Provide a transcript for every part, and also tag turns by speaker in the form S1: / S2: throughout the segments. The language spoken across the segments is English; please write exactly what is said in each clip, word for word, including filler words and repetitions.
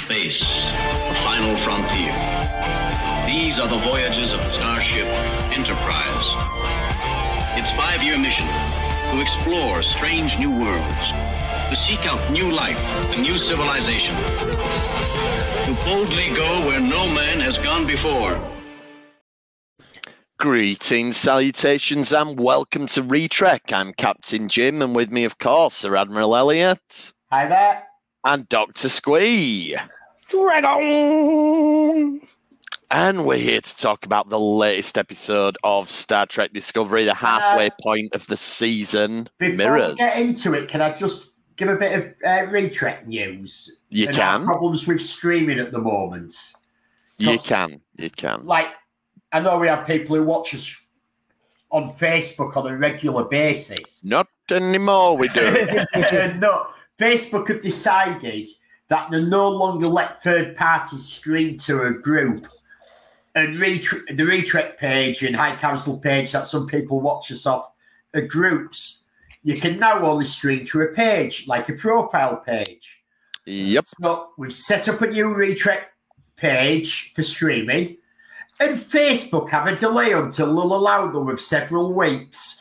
S1: space, the final frontier. These are the voyages of the starship Enterprise. Its five-year mission, to explore strange new worlds, to seek out new life and new civilization, to boldly go where no man has gone before.
S2: Greetings, salutations, and welcome to Retrek. I'm Captain Jim, and with me, of course, Sir Admiral Elliot.
S3: Hi there.
S2: And Doctor Squee.
S4: Dragon!
S2: And we're here to talk about the latest episode of Star Trek Discovery, the halfway uh, point of the season,
S3: before
S2: Mirrors.
S3: Before we get into it, can I just give a bit of uh, Retrek news?
S2: You
S3: and
S2: can.
S3: Problems with streaming at the moment.
S2: You can. You can.
S3: Like, I know we have people who watch us on Facebook on a regular basis.
S2: Not anymore, we do.
S3: No, Facebook have decided that they no longer let third parties stream to a group. And Retre- the Retrek page and High Council page that some people watch us off are groups. You can now only stream to a page, like a profile page.
S2: Yep.
S3: So we've set up a new Retrek page for streaming. And Facebook have a delay until they'll allow them of several weeks.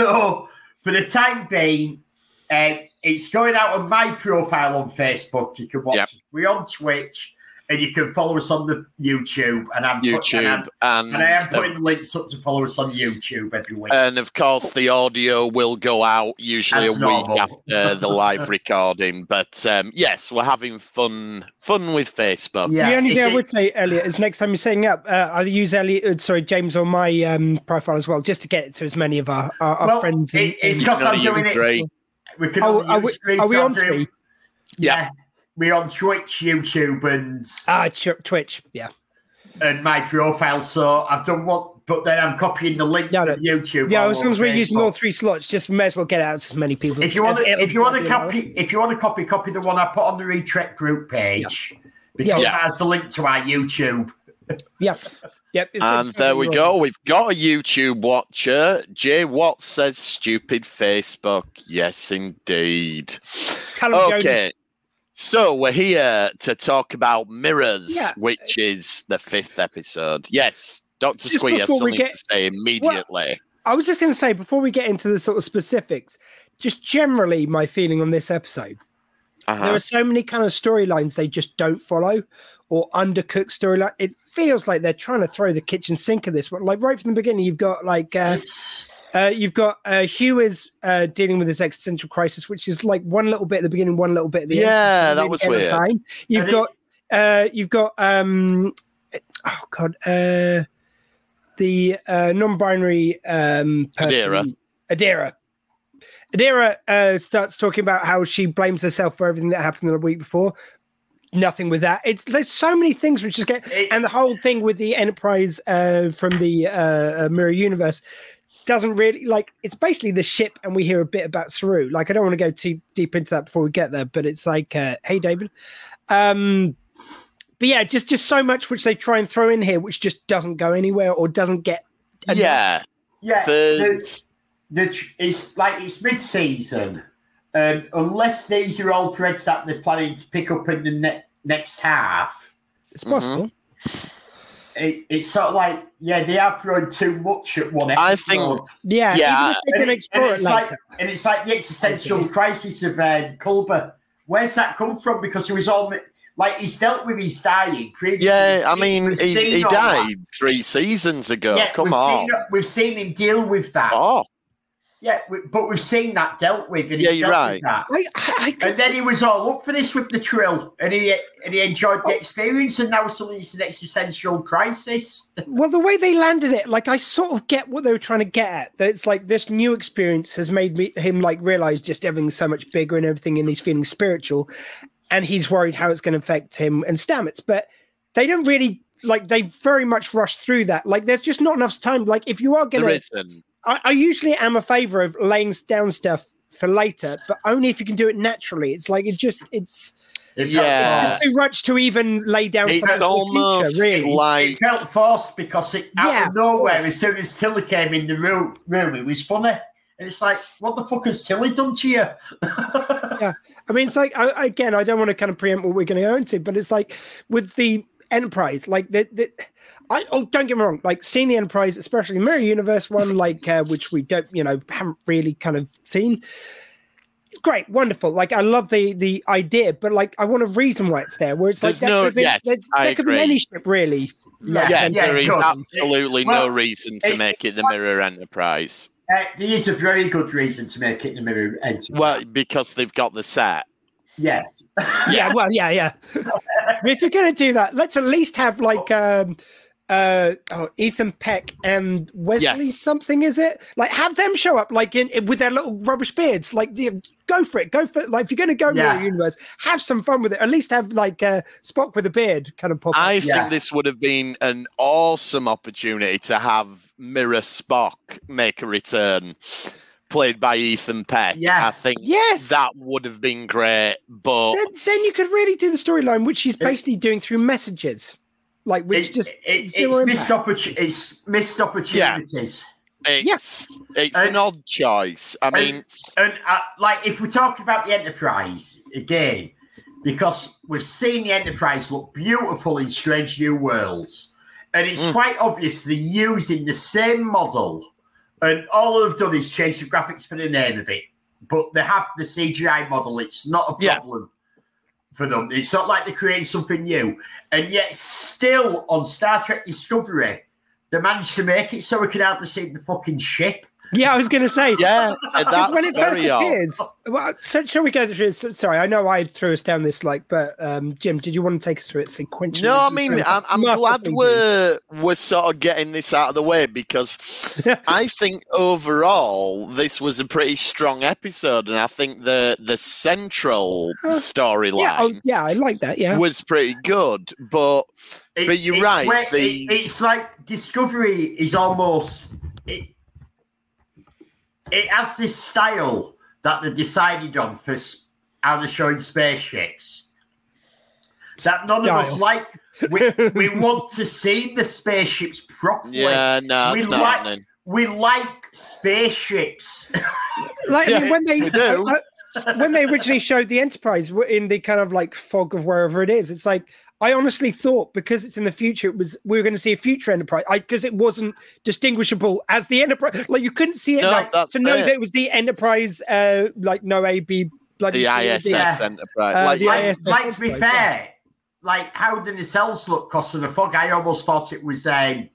S3: So for the time being, uh, it's going out on my profile on Facebook. You can watch
S2: yep.
S3: us. We're on Twitch, and you can follow us on the YouTube. And I'm
S2: YouTube,
S3: put, and, I'm,
S2: and,
S3: and I am putting uh, links up to follow us on YouTube every week.
S2: And of course, the audio will go out usually As a normal. week after the live recording. But um, yes, we're having fun, fun with Facebook.
S4: Yeah. The only thing I would say, Elliot, is next time you're setting up, uh, I'll use Elliot, sorry, James, on my um, profile as well, just to get it to as many of our, our, our
S3: well,
S4: friends.
S3: It, it's because I'm doing it.
S2: Three.
S3: We can
S4: oh, are, we, are we on three?
S3: Yeah. yeah. We're on Twitch, YouTube, and
S4: ah, Twitch, yeah,
S3: and my profile. So I've done what, but then I'm copying the link yeah, from YouTube.
S4: Yeah, as long as we're using all three slots, just may as well get out as many people.
S3: If you want, to, if you want to copy,
S4: know.
S3: if you want to copy, copy the one I put on the Retrek group page yeah. because yeah. it has the link to our YouTube.
S4: Yep. Yep.
S2: And there we go. We've got a YouTube watcher. Jay Watts says stupid Facebook. Yes, indeed. Okay. Jody. So we're here to talk about Mirrors, yeah. which is the fifth episode. Yes, Doctor Squee has something get, to say immediately.
S4: Well, I was just going to say, before we get into the sort of specifics, just generally my feeling on this episode, uh-huh. there are so many kind of storylines they just don't follow or undercooked storyline. It feels like they're trying to throw the kitchen sink at this one. Like right from the beginning, you've got like... Uh, Uh, you've got uh, Hugh is uh, dealing with this existential crisis, which is like one little bit at the beginning, one little bit at the
S2: yeah,
S4: end.
S2: Yeah, that was weird.
S4: Time. You've got, uh, you've got, um, oh god, uh, the uh, non-binary um, person,
S2: Adira.
S4: Adira. Adira uh, starts talking about how she blames herself for everything that happened the week before. Nothing with that. It's there's so many things which just get, and the whole thing with the Enterprise uh, from the uh, Mirror Universe. Doesn't really like it's basically the ship, and we hear a bit about Saru. Like I don't want to go too deep into that before we get there, but it's like, uh, hey, David. Um, but yeah, just just so much which they try and throw in here, which just doesn't go anywhere or doesn't get. Enough.
S2: Yeah,
S3: yeah. The, the, it's like it's mid-season, um, unless these are all threads that they're planning to pick up in the ne- next half.
S4: It's possible.
S3: Mm-hmm. It, it's sort of like, yeah, they have thrown too much at one episode.
S2: I think,
S4: yeah,
S2: yeah.
S4: They can explore
S3: and, it's
S4: it
S3: like,
S4: later.
S3: and it's like the existential okay. crisis of uh, Culber. Where's that come from? Because he was all like he's dealt with his dying previously.
S2: Yeah, I mean, he, he died that. three seasons ago.
S3: Yeah,
S2: Come
S3: we've
S2: on,
S3: seen, we've seen him deal with that.
S2: Oh.
S3: Yeah, but we've seen that dealt with. And
S2: yeah, you're right.
S4: I, I
S3: and then he was all up for this with the Trill, and he and he enjoyed the experience, and now suddenly it's an existential crisis.
S4: Well, the way they landed it, like I sort of get what they were trying to get at. That it's like this new experience has made me him like realize just everything's so much bigger and everything, and he's feeling spiritual, and he's worried how it's going to affect him and Stamets. But they don't really like they very much rush through that. Like there's just not enough time. Like if you are going
S2: to.
S4: I, I usually am a favor of laying down stuff for later, but only if you can do it naturally. It's like it just it's
S2: yeah,
S4: it's too much to even lay down.
S2: It's
S4: something
S2: almost
S4: for the future, really.
S2: like
S3: it felt forced because it, out
S4: yeah,
S3: of nowhere, of as soon as Tilly came in the room, room, it was funny. And it's like, what the fuck has Tilly done to you?
S4: Yeah. I mean, it's like, I, again, I don't want to kind of preempt what we're going to go into, but it's like with the Enterprise, like the, the I oh don't get me wrong, like seeing the Enterprise, especially Mirror Universe one, like uh, which we don't, you know, haven't really kind of seen. It's great, wonderful. Like I love the the idea, but like I want a reason why it's there. Where it's
S2: There's
S4: like
S2: no,
S4: there, there,
S2: yes,
S4: there,
S2: I
S4: there could
S2: agree.
S4: be any ship really.
S3: Yeah,
S2: Yeah,
S3: yeah,
S2: there is
S3: good.
S2: absolutely
S3: Well,
S2: no reason to
S3: it-
S2: make it the Mirror Enterprise.
S3: Uh, there is a very good reason to make it the Mirror Enterprise.
S2: Well, because they've got the set.
S3: Yes.
S4: Yeah, well, yeah, yeah. If you're gonna do that, let's at least have like um uh oh, Ethan Peck and Wesley
S2: Yes.
S4: something, is it? Like have them show up like in, in with their little rubbish beards. Like the, go for it, go for it. Like if you're gonna go
S3: Yeah.
S4: Mirror Universe, have some fun with it. At least have like uh Spock with a beard kind of pop up.
S2: I
S3: Yeah.
S2: think this would have been an awesome opportunity to have Mirror Spock make a return, played by Ethan Peck.
S3: Yeah.
S2: I think
S4: Yes.
S2: that would have been great. But
S4: Then, then you could really do the storyline, which she's
S3: It-
S4: basically doing through messages. Like which
S3: It-
S4: just
S3: it-
S4: zero
S3: it's, missed
S4: impact.
S3: opportu- it's missed opportunities.
S2: it's it's
S3: And-
S2: an odd choice. I mean,
S3: And uh, like, if we're talking about the Enterprise again, because we've seen the Enterprise look beautiful in Strange New Worlds, and it's
S2: Mm.
S3: quite obvious they're using the same model, and all they've done is change the graphics for the name of it. But they have the C G I model; it's not a
S2: Yeah.
S3: problem for them. It's not like they're creating something new, and yet still on Star Trek Discovery, they managed to make it so we could hardly see the fucking ship.
S4: Yeah, I was gonna say.
S2: yeah,
S4: Because
S2: that's
S4: when it first
S2: very odd.
S4: appears, well, so shall we go through? So, sorry, I know I threw us down this, like, but um, Jim, did you want to take us through it sequentially?
S2: No, I mean, I'm, I'm glad
S4: Masterfully
S2: we're we're sort of getting this out of the way because I think overall this was a pretty strong episode, and I think the the central
S4: Uh,
S2: storyline
S4: yeah, oh, yeah, I like that. Yeah,
S2: was pretty good. But
S3: It-
S2: But you're
S3: it's
S2: right,
S3: where- it-
S2: these-
S3: it's like Discovery is almost it. It has this style that they decided on for s- how they're showing spaceships. That none of us
S4: Style.
S3: like. We, we want to see the spaceships properly.
S2: yeah, no,
S3: we
S2: it's not
S3: like
S2: happening.
S3: we like spaceships.
S4: like I
S2: Yeah,
S4: mean, when they
S2: we do.
S4: I- I- when they originally showed the Enterprise in the kind of like fog of wherever it is, it's like I honestly thought because it's in the future, it was we were going to see a future Enterprise because it wasn't distinguishable as the Enterprise. Like you couldn't see it
S2: No,
S4: like,
S2: that's
S4: to know
S2: it.
S4: that it was the Enterprise, uh, like no A B bloody
S2: The
S4: C,
S2: I S S
S3: Yeah.
S2: Enterprise.
S4: Uh,
S2: like,
S4: the
S3: like,
S4: I S S
S3: like to be
S4: Enterprise, yeah.
S3: fair, like how the nacelles look because of the fog. I almost thought it was um,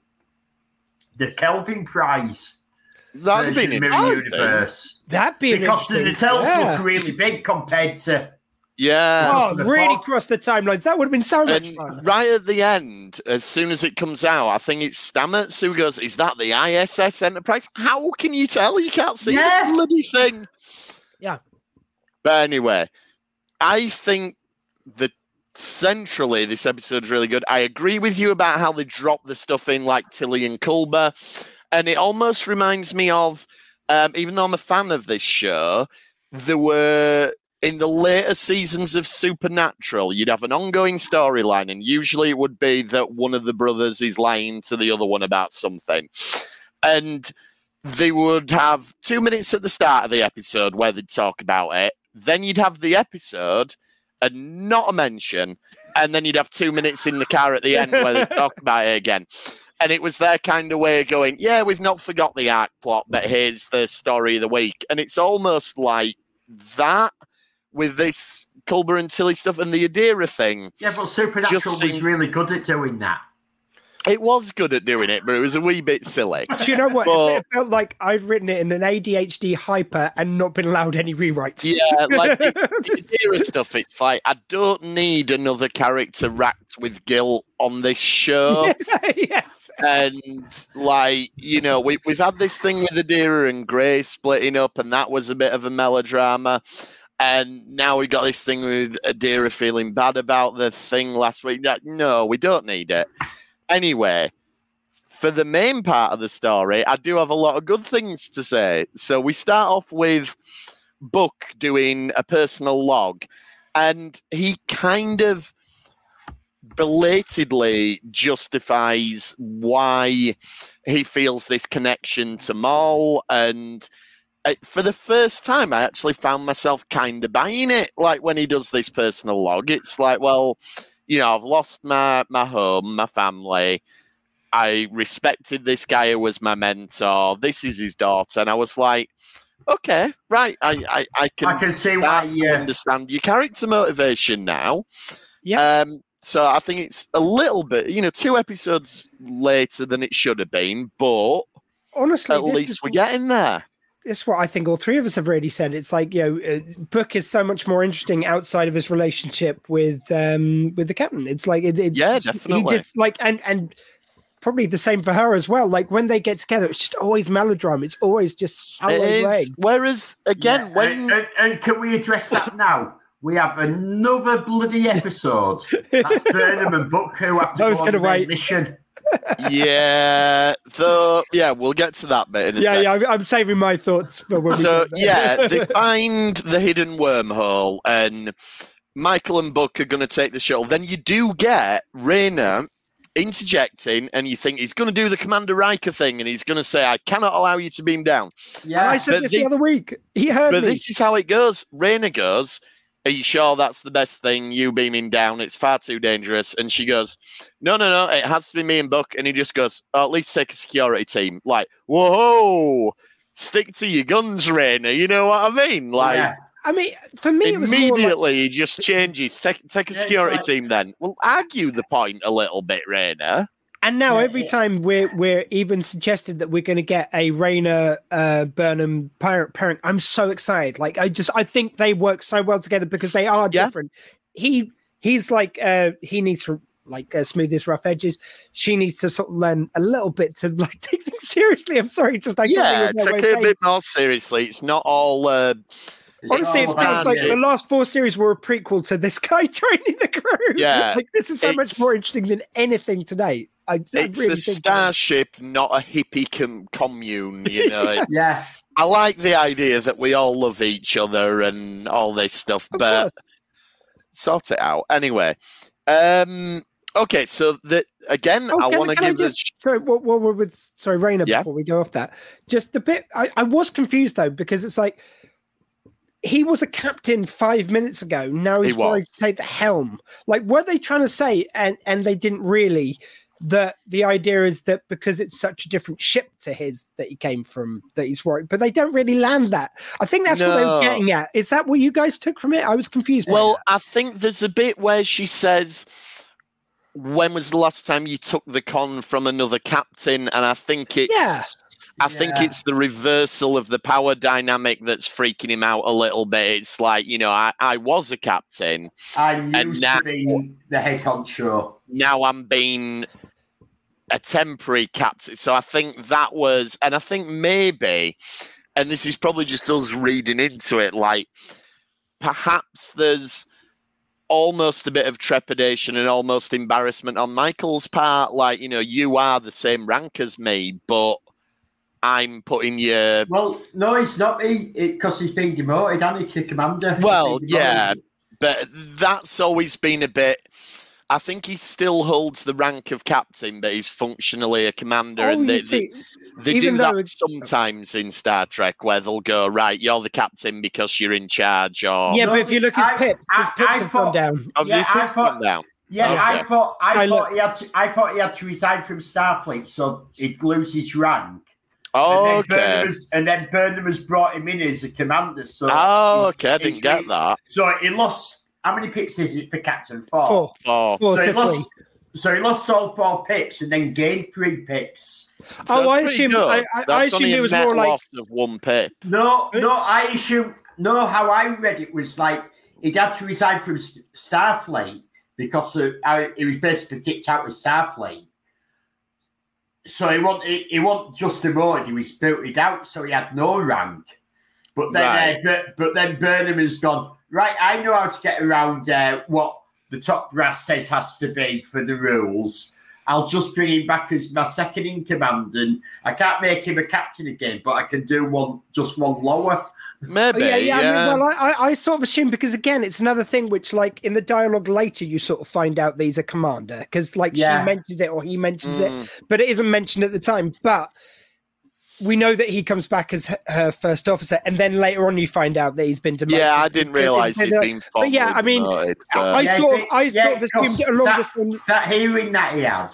S3: the Kelvin Prize.
S2: that'd have been
S3: version of
S2: interesting.
S3: Mirror Universe.
S4: That'd be an
S3: Because the
S4: interesting-
S3: nacelles
S4: yeah.
S3: look really big compared to.
S2: Yeah.
S4: Oh,
S3: for the
S4: really
S3: fog.
S4: cross the timelines. That would have been so much
S2: And
S4: fun.
S2: right at the end, as soon as it comes out, I think it's Stamets who goes, "Is that the I S S Enterprise?" How can you tell? You can't see
S3: Yeah.
S2: the bloody thing.
S4: Yeah.
S2: But anyway, I think that centrally this episode's really good. I agree with you about how they drop the stuff in like Tilly and Culber, and it almost reminds me of, um, even though I'm a fan of this show, there were. In the later seasons of Supernatural, you'd have an ongoing storyline, and usually it would be that one of the brothers is lying to the other one about something. And they would have two minutes at the start of the episode where they'd talk about it. Then you'd have the episode and not a mention. And then you'd have two minutes in the car at the end where they'd talk about it again. And it was their kind of way of going, yeah, we've not forgot the arc plot, but here's the story of the week. And it's almost like that with this Culber and Tilly stuff and the Adira thing.
S3: Yeah, but Supernatural
S2: Just
S3: was
S2: seem-
S3: really good at doing that.
S2: It was good at doing it, but it was a wee bit silly.
S4: Do you know what?
S2: But-
S4: it felt like I've written it in an A D H D hyper and not been allowed any rewrites.
S2: Yeah, like the, the Adira stuff, it's like, I don't need another character racked with guilt on this show.
S4: Yes.
S2: And like, you know, we, we've had this thing with Adira and Grey splitting up, and that was a bit of a melodrama. And now we got this thing with Adira feeling bad about the thing last week. That, no, we don't need it. Anyway, for the main part of the story, I do have a lot of good things to say. So we start off with Book doing a personal log, and he kind of belatedly justifies why he feels this connection to Maul, and I, for the first time, I actually found myself kind of buying it. Like when he does this personal log, it's like, well, you know, I've lost my, my home, my family. I respected this guy who was my mentor. This is his daughter. And I was like, okay, right. I, I, I can,
S3: I can see why you
S2: understand your character motivation now.
S4: Yeah.
S2: Um, so I think it's a little bit, you know, two episodes later than it should have been, but
S4: honestly,
S2: at least we're getting there.
S4: It's what I think all three of us have already said. It's like, you know, uh, Book is so much more interesting outside of his relationship with um with the captain. It's like it, it's
S2: yeah, definitely.
S4: He just like and and probably the same for her as well. Like when they get together, it's just always melodrama. It's always just so
S2: is, whereas again,
S3: yeah,
S2: when
S3: and, and, and can we address that now? We have another bloody episode. That's Burnham and Book who have to
S4: I was
S3: go on
S4: gonna
S3: their
S4: wait.
S3: mission.
S2: yeah, though, yeah, we'll get to that bit in a
S4: yeah,
S2: second.
S4: yeah. I'm, I'm saving my thoughts for when
S2: So
S4: we get
S2: yeah,
S4: there.
S2: they find the hidden wormhole, and Michael and Buck are going to take the shuttle. Then you do get Rayner interjecting, and you think he's going to do the Commander Riker thing, and he's going to say, "I cannot allow you to beam down."
S3: Yeah,
S4: And I said
S2: but
S4: this
S2: the-
S4: the other week. He heard
S2: But
S4: me.
S2: this is how it goes. Rayner goes, "Are you sure that's the best thing, you beaming down? It's far too dangerous." And she goes, no, no, no, it has to be me and Buck. And he just goes, oh, at least take a security team. Like, whoa, stick to your guns, Rayner. You know what I mean? Like,
S3: yeah.
S4: I mean, for me, it was more
S2: immediately
S4: like,
S2: he just changes. Take, take a
S3: Yeah, it's
S2: security
S3: like-
S2: team then. Well, argue the point a little bit, Rayner.
S4: and now
S3: Yeah,
S4: every
S3: yeah.
S4: time we're we're even suggested that we're going to get a Rayner uh, Burnham parent parent, I'm so excited. Like I just I think they work so well together because they are
S2: Yeah.
S4: different. He he's like uh, he needs to like uh, smooth his rough edges. She needs to sort of learn a little bit to like take things seriously. I'm sorry, just I can't
S2: Yeah,
S4: think of no way
S2: take
S4: of
S2: it a
S4: saying
S2: bit more seriously. It's not all... Uh,
S4: Honestly, it
S3: all
S4: feels
S3: about
S4: like
S3: you.
S4: the last four series were a prequel to this guy joining the crew.
S2: Yeah,
S4: like this is so much
S2: it's-
S4: more interesting than anything today. I, I
S2: it's
S4: really
S2: a
S4: think
S2: starship, not a hippie com- commune, you know. It-
S3: Yeah,
S2: I like the idea that we all love each other and all this stuff,
S4: Of
S2: but
S4: course.
S2: sort it out. Anyway, um, okay, so the, again,
S4: Oh,
S2: I
S4: can,
S2: want to
S4: can I
S2: give
S4: just
S2: a...
S4: sorry, what, what, what, with sorry, Rayner,
S2: Yeah.
S4: before we go off that, just the bit I, I was confused though because it's like he was a captain five minutes ago. Now
S2: He
S4: he's going
S2: was.
S4: to take the helm. Like, were they trying to say, and and they didn't really, that the idea is that because it's such a different ship to his that he came from, that he's worried, but they don't really land that. I think that's what they
S2: No.
S4: were getting at. Is that what you guys took from it? I was confused. by
S2: Well,
S4: that.
S2: I think there's a bit where she says, when was the last time you took the con from another captain? And I think it's...
S4: Yeah.
S2: I think
S3: Yeah.
S2: it's the reversal of the power dynamic that's freaking him out a little bit. It's like, you know, I, I was a captain.
S3: I
S2: And
S3: used
S2: now-
S3: to be the head honcho.
S2: Now I'm being a temporary captain. So I think that was, and I think maybe, and this is probably just us reading into it, like perhaps there's almost a bit of trepidation and almost embarrassment on Michael's part. Like, you know, you are the same rank as me, but I'm putting you.
S3: Well, no, it's not me because he's been demoted, hasn't he, to commander? He's
S2: Well,
S3: been
S2: yeah,
S3: demoted.
S2: but that's always been a bit. I think he still holds the rank of captain, but he's functionally a commander.
S4: Oh,
S2: and
S4: you
S2: they,
S4: see,
S2: they, they
S4: even
S2: do
S4: though
S2: that
S4: it's-
S2: sometimes in Star Trek, where they'll go, right, you're the captain because you're in charge, or
S4: yeah,
S3: No,
S4: but if you look at
S3: I-
S4: Pips, his
S3: I-
S4: Pips
S3: I
S4: have
S3: thought-
S4: gone down.
S2: have
S3: yeah,
S2: these
S3: I
S2: pips
S3: thought-
S2: come down?
S3: Yeah,
S2: Okay.
S3: I thought I
S4: So
S3: thought
S4: look-
S3: he had to, I thought he had to resign from Starfleet so he'd lose his rank.
S2: Oh,
S3: and then Burnham
S2: okay.
S3: has, and then Burnham has brought him in as a commander. So
S2: Oh,
S3: he's-
S2: okay. I
S3: he's
S2: didn't get
S3: re-
S2: that.
S3: So he lost. How many pips is it for Captain? Four.
S4: Four,
S2: Oh,
S4: four
S3: So
S4: to
S3: he lost.
S4: three.
S3: So he lost all four pips and then gained three pips.
S2: so
S4: Oh,
S2: that's
S4: I
S2: pretty
S4: assume-
S2: good.
S4: I- I- I
S2: That's
S4: assumed
S2: only
S4: it
S2: a
S4: was
S2: net
S4: more like-
S2: loss of one pip.
S3: No, no, I assume. No, how I read it was like he'd had to resign from S- Starfleet because of, how he was basically kicked out of Starfleet. So he wasn't, he, he wasn't just demoted, he was booted out, so he had no rank. But then,
S2: Right.
S3: uh, but, but then Burnham has gone, right, I know how to get around uh, what the top brass says has to be for the rules. I'll just bring him back as my second in command, and I can't make him a captain again, but I can do one, just one lower.
S2: Maybe,
S4: Oh, yeah, yeah.
S2: yeah.
S4: I mean, well, I, I, I sort of assume because again, it's another thing which, like, in the dialogue later, you sort of find out that he's a commander because, like,
S3: Yeah.
S4: she mentions it or he mentions
S2: Mm.
S4: it, but it isn't mentioned at the time. But we know that he comes back as her first officer, and then later on you find out that he's been demoted.
S2: Yeah, I didn't realise he'd been
S4: But yeah, I mean,
S2: demoted,
S4: I
S3: Yeah,
S4: sort of,
S3: but-
S4: I
S3: yeah,
S4: sort of assumed along
S3: that,
S4: the same.
S3: that hearing that he had,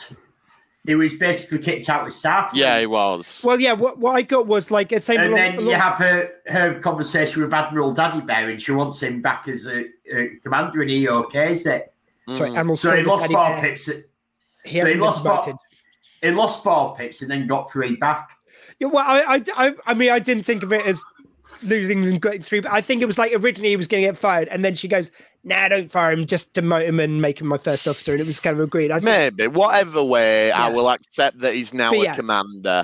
S3: he was basically kicked out with Starfleet.
S2: Yeah, he was.
S4: Well, yeah, what, what I got was like it's same.
S3: And
S4: along,
S3: then
S4: along,
S3: you have her her conversation with Admiral Daddy Bear, and she wants him back as a, a commander, and he okays it.
S4: sorry,
S2: Mm.
S4: Admiral
S3: So he
S4: Saber
S3: lost
S4: Daddy
S3: four
S4: Bear.
S3: pips.
S4: He
S3: so he
S4: hasn't been
S3: lost four,
S4: demoted.
S3: he lost four pips and then got three back.
S4: Yeah, well, I, I, I, I mean, I didn't think of it as losing and getting three, but I think it was like originally he was going to get fired, and then she goes, "Nah, don't fire him, just demote him and make him my first officer," and it was kind of agreed. I think,
S2: Maybe. Whatever way, I
S4: Yeah.
S2: will accept that he's now
S4: But
S2: a
S4: yeah.
S2: commander.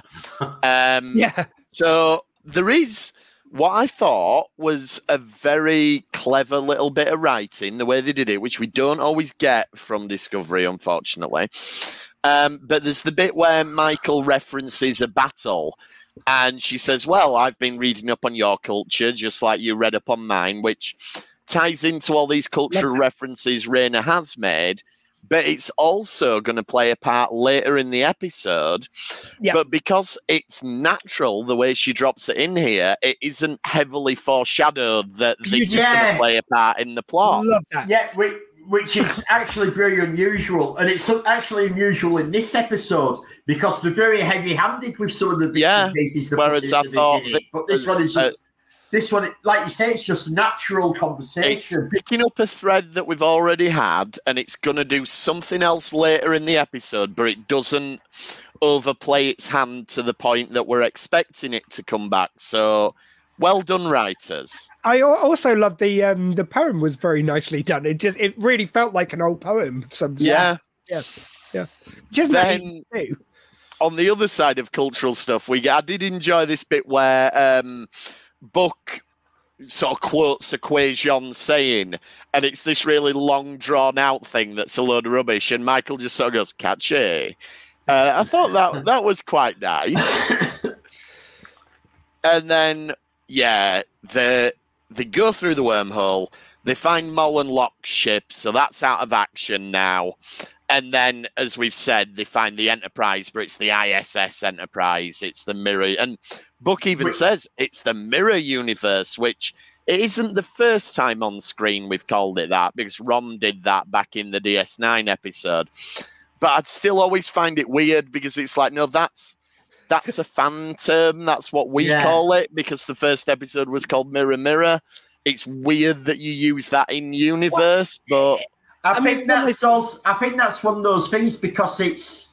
S2: Um,
S4: yeah,
S2: So there is what I thought was a very clever little bit of writing, the way they did it, which we don't always get from Discovery, unfortunately. Um, but there's the bit where Michael references a battle, and she says, "Well, I've been reading up on your culture, just like you read up on mine," which ties into all these cultural references Rayner has made. But it's also going to play a part later in the episode.
S4: Yeah.
S2: But because it's natural, the way she drops it in here, it isn't heavily foreshadowed that this is going
S3: Yeah.
S2: to play a part in the plot.
S4: love that.
S3: Yeah, which, which is actually very unusual, and it's actually unusual in this episode because they're very heavy-handed with some of the bits
S2: Yeah,
S3: and pieces. they
S2: whereas
S3: put
S2: I
S3: in the
S2: thought
S3: beginning.
S2: that
S3: but this
S2: was,
S3: one is
S2: uh,
S3: just this one, like you say, it's just natural
S2: It's
S3: conversation.
S2: picking up a thread that we've already had, and it's going to do something else later in the episode, but it doesn't overplay its hand to the point that we're expecting it to come back. So, well done, writers.
S4: I al- also love the um the poem was very nicely done. It just it really felt like an old poem. Some
S2: Yeah.
S4: yeah, yeah. Just
S2: Then-
S4: nice to do.
S2: On the other side of cultural stuff, we I did enjoy this bit where um, Buck sort of quotes a Quajon saying, and it's this really long, drawn-out thing that's a load of rubbish, and Michael just sort of goes, "Catchy." Uh, I thought that that was quite nice. And then, yeah, they they go through the wormhole. They find Mullen Locke's ship, so that's out of action now. And then, as we've said, they find the Enterprise, but it's the I S S Enterprise. It's the mirror. And Buck even
S3: Wait.
S2: says it's the mirror universe, which it isn't the first time on screen we've called it that, because Ron did that back in the D S nine episode. But I'd still always find it weird because it's like, no, that's that's a fan term. That's what we
S3: Yeah.
S2: call it, because the first episode was called Mirror Mirror. It's weird that you use that in universe, but
S3: I,
S4: I mean,
S3: think that's also, I think that's one of those things because it's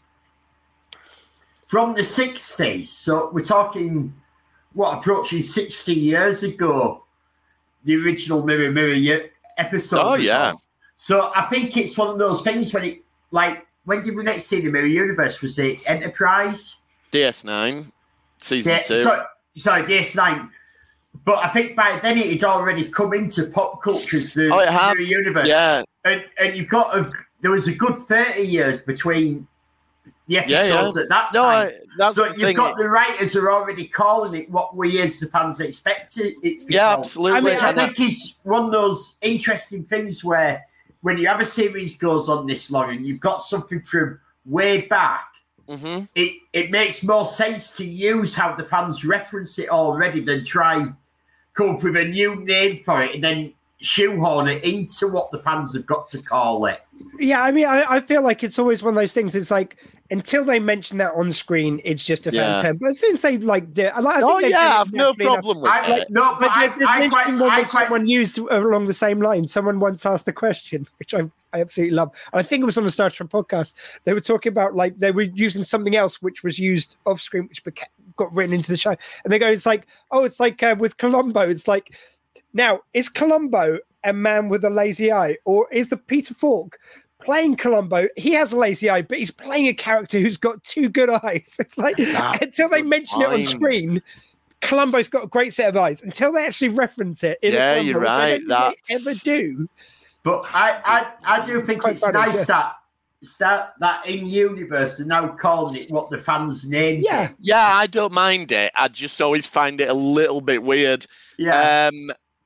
S3: from the sixties. So we're talking what approaching sixty years ago. The original Mirror Mirror ye- episode.
S2: Oh,
S3: was
S2: yeah.
S3: on. So I think it's one of those things when it like when did we next see the Mirror Universe? Was it Enterprise?
S2: D S nine season
S3: Yeah,
S2: two.
S3: so, sorry, D S nine. But I think by then it had already come into pop cultures, the
S2: oh, it had.
S3: Mirror Universe.
S2: Yeah,
S3: And and you've got a, there was a good thirty years between the episodes
S2: yeah.
S3: at that
S2: no,
S3: time.
S2: I, that's
S3: so
S2: the
S3: you've
S2: thing.
S3: got the writers are already calling it what we as the fans expect it, it to be
S2: yeah,
S3: called.
S2: absolutely.
S4: I mean,
S3: Which I
S2: And that-
S3: think is one of those interesting things where when you have a series goes on this long and you've got something from way back,
S2: Mhm.
S3: it, it makes more sense to use how the fans reference it already than try come up with a new name for it and then shoehorn it into what the fans have got to call it.
S4: Yeah, I mean, I, I feel like it's always one of those things. It's like until they mention that on screen, it's just a fan
S2: Yeah.
S4: term. But since they like, do, I, like- I think
S2: oh
S4: they've
S2: yeah,
S4: done it
S2: I've no
S4: naturally enough.
S2: problem with
S3: I,
S2: it.
S3: like, no, but
S4: But
S3: I,
S4: there's, there's
S3: I,
S4: an interesting
S3: quite,
S4: one
S3: I
S4: which
S3: quite,
S4: someone used along the same line. Someone once asked the question, which I, I absolutely love. And I think it was on the Star Trek podcast. They were talking about like they were using something else which was used off screen, which beca- got written into the show. And they go, it's like, oh, it's like uh, with Columbo. It's like, now is Columbo a man with a lazy eye, or is the Peter Falk playing Columbo? He has a lazy eye, but he's playing a character who's got two good eyes. It's like
S2: That's
S4: until they mention it on
S2: fine.
S4: screen, Columbo's got a great set of eyes. Until they actually reference it in
S2: Yeah,
S4: a Columbo,
S2: you're
S4: which I
S2: right,
S4: don't think they
S2: that's-
S4: ever do.
S3: but I, I, I do think
S4: Quite
S3: it's
S4: funny,
S3: nice
S4: yeah.
S3: that start that in universe they're now calling it what the fans named
S4: Yeah.
S3: it.
S2: Yeah, I don't mind it. I just always find it a little bit weird.
S3: Yeah.
S2: Um,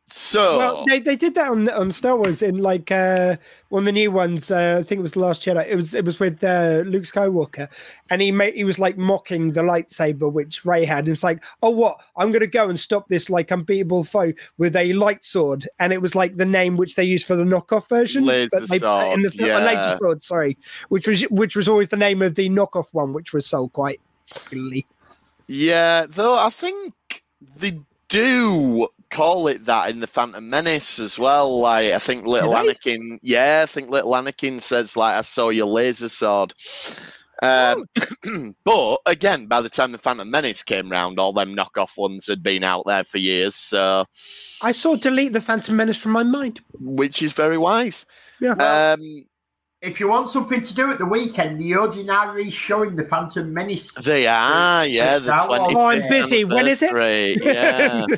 S2: So
S4: well, they, they did that on on Star Wars in like uh, one of the new ones. Uh, I think it was The Last Jedi. It was it was with uh, Luke Skywalker, and he made he was like mocking the lightsaber which Rey had. And it's like, oh, what? I'm going to go and stop this like unbeatable foe with a light sword, and it was like the name which they used for the knockoff version.
S2: Laser
S4: but they,
S2: sword,
S4: in the
S2: yeah.
S4: uh, laser sword, sorry, which was which was always the name of the knockoff one, which was sold quite popularly.
S2: Yeah, though I think they do call it that in the Phantom Menace as well. Like I think little Anakin, yeah, I think little Anakin says like, "I saw your laser sword." Um, but again, by the time the Phantom Menace came round, all them knockoff ones had been out there for years. So
S4: I saw delete the Phantom Menace from my mind,
S2: which is very wise.
S4: Yeah.
S2: Um,
S3: if you want something to do at the weekend, the Odeon are showing the Phantom Menace.
S2: They are, yeah. The twenty-fifth
S4: oh, I'm busy. When is it?
S2: Yeah.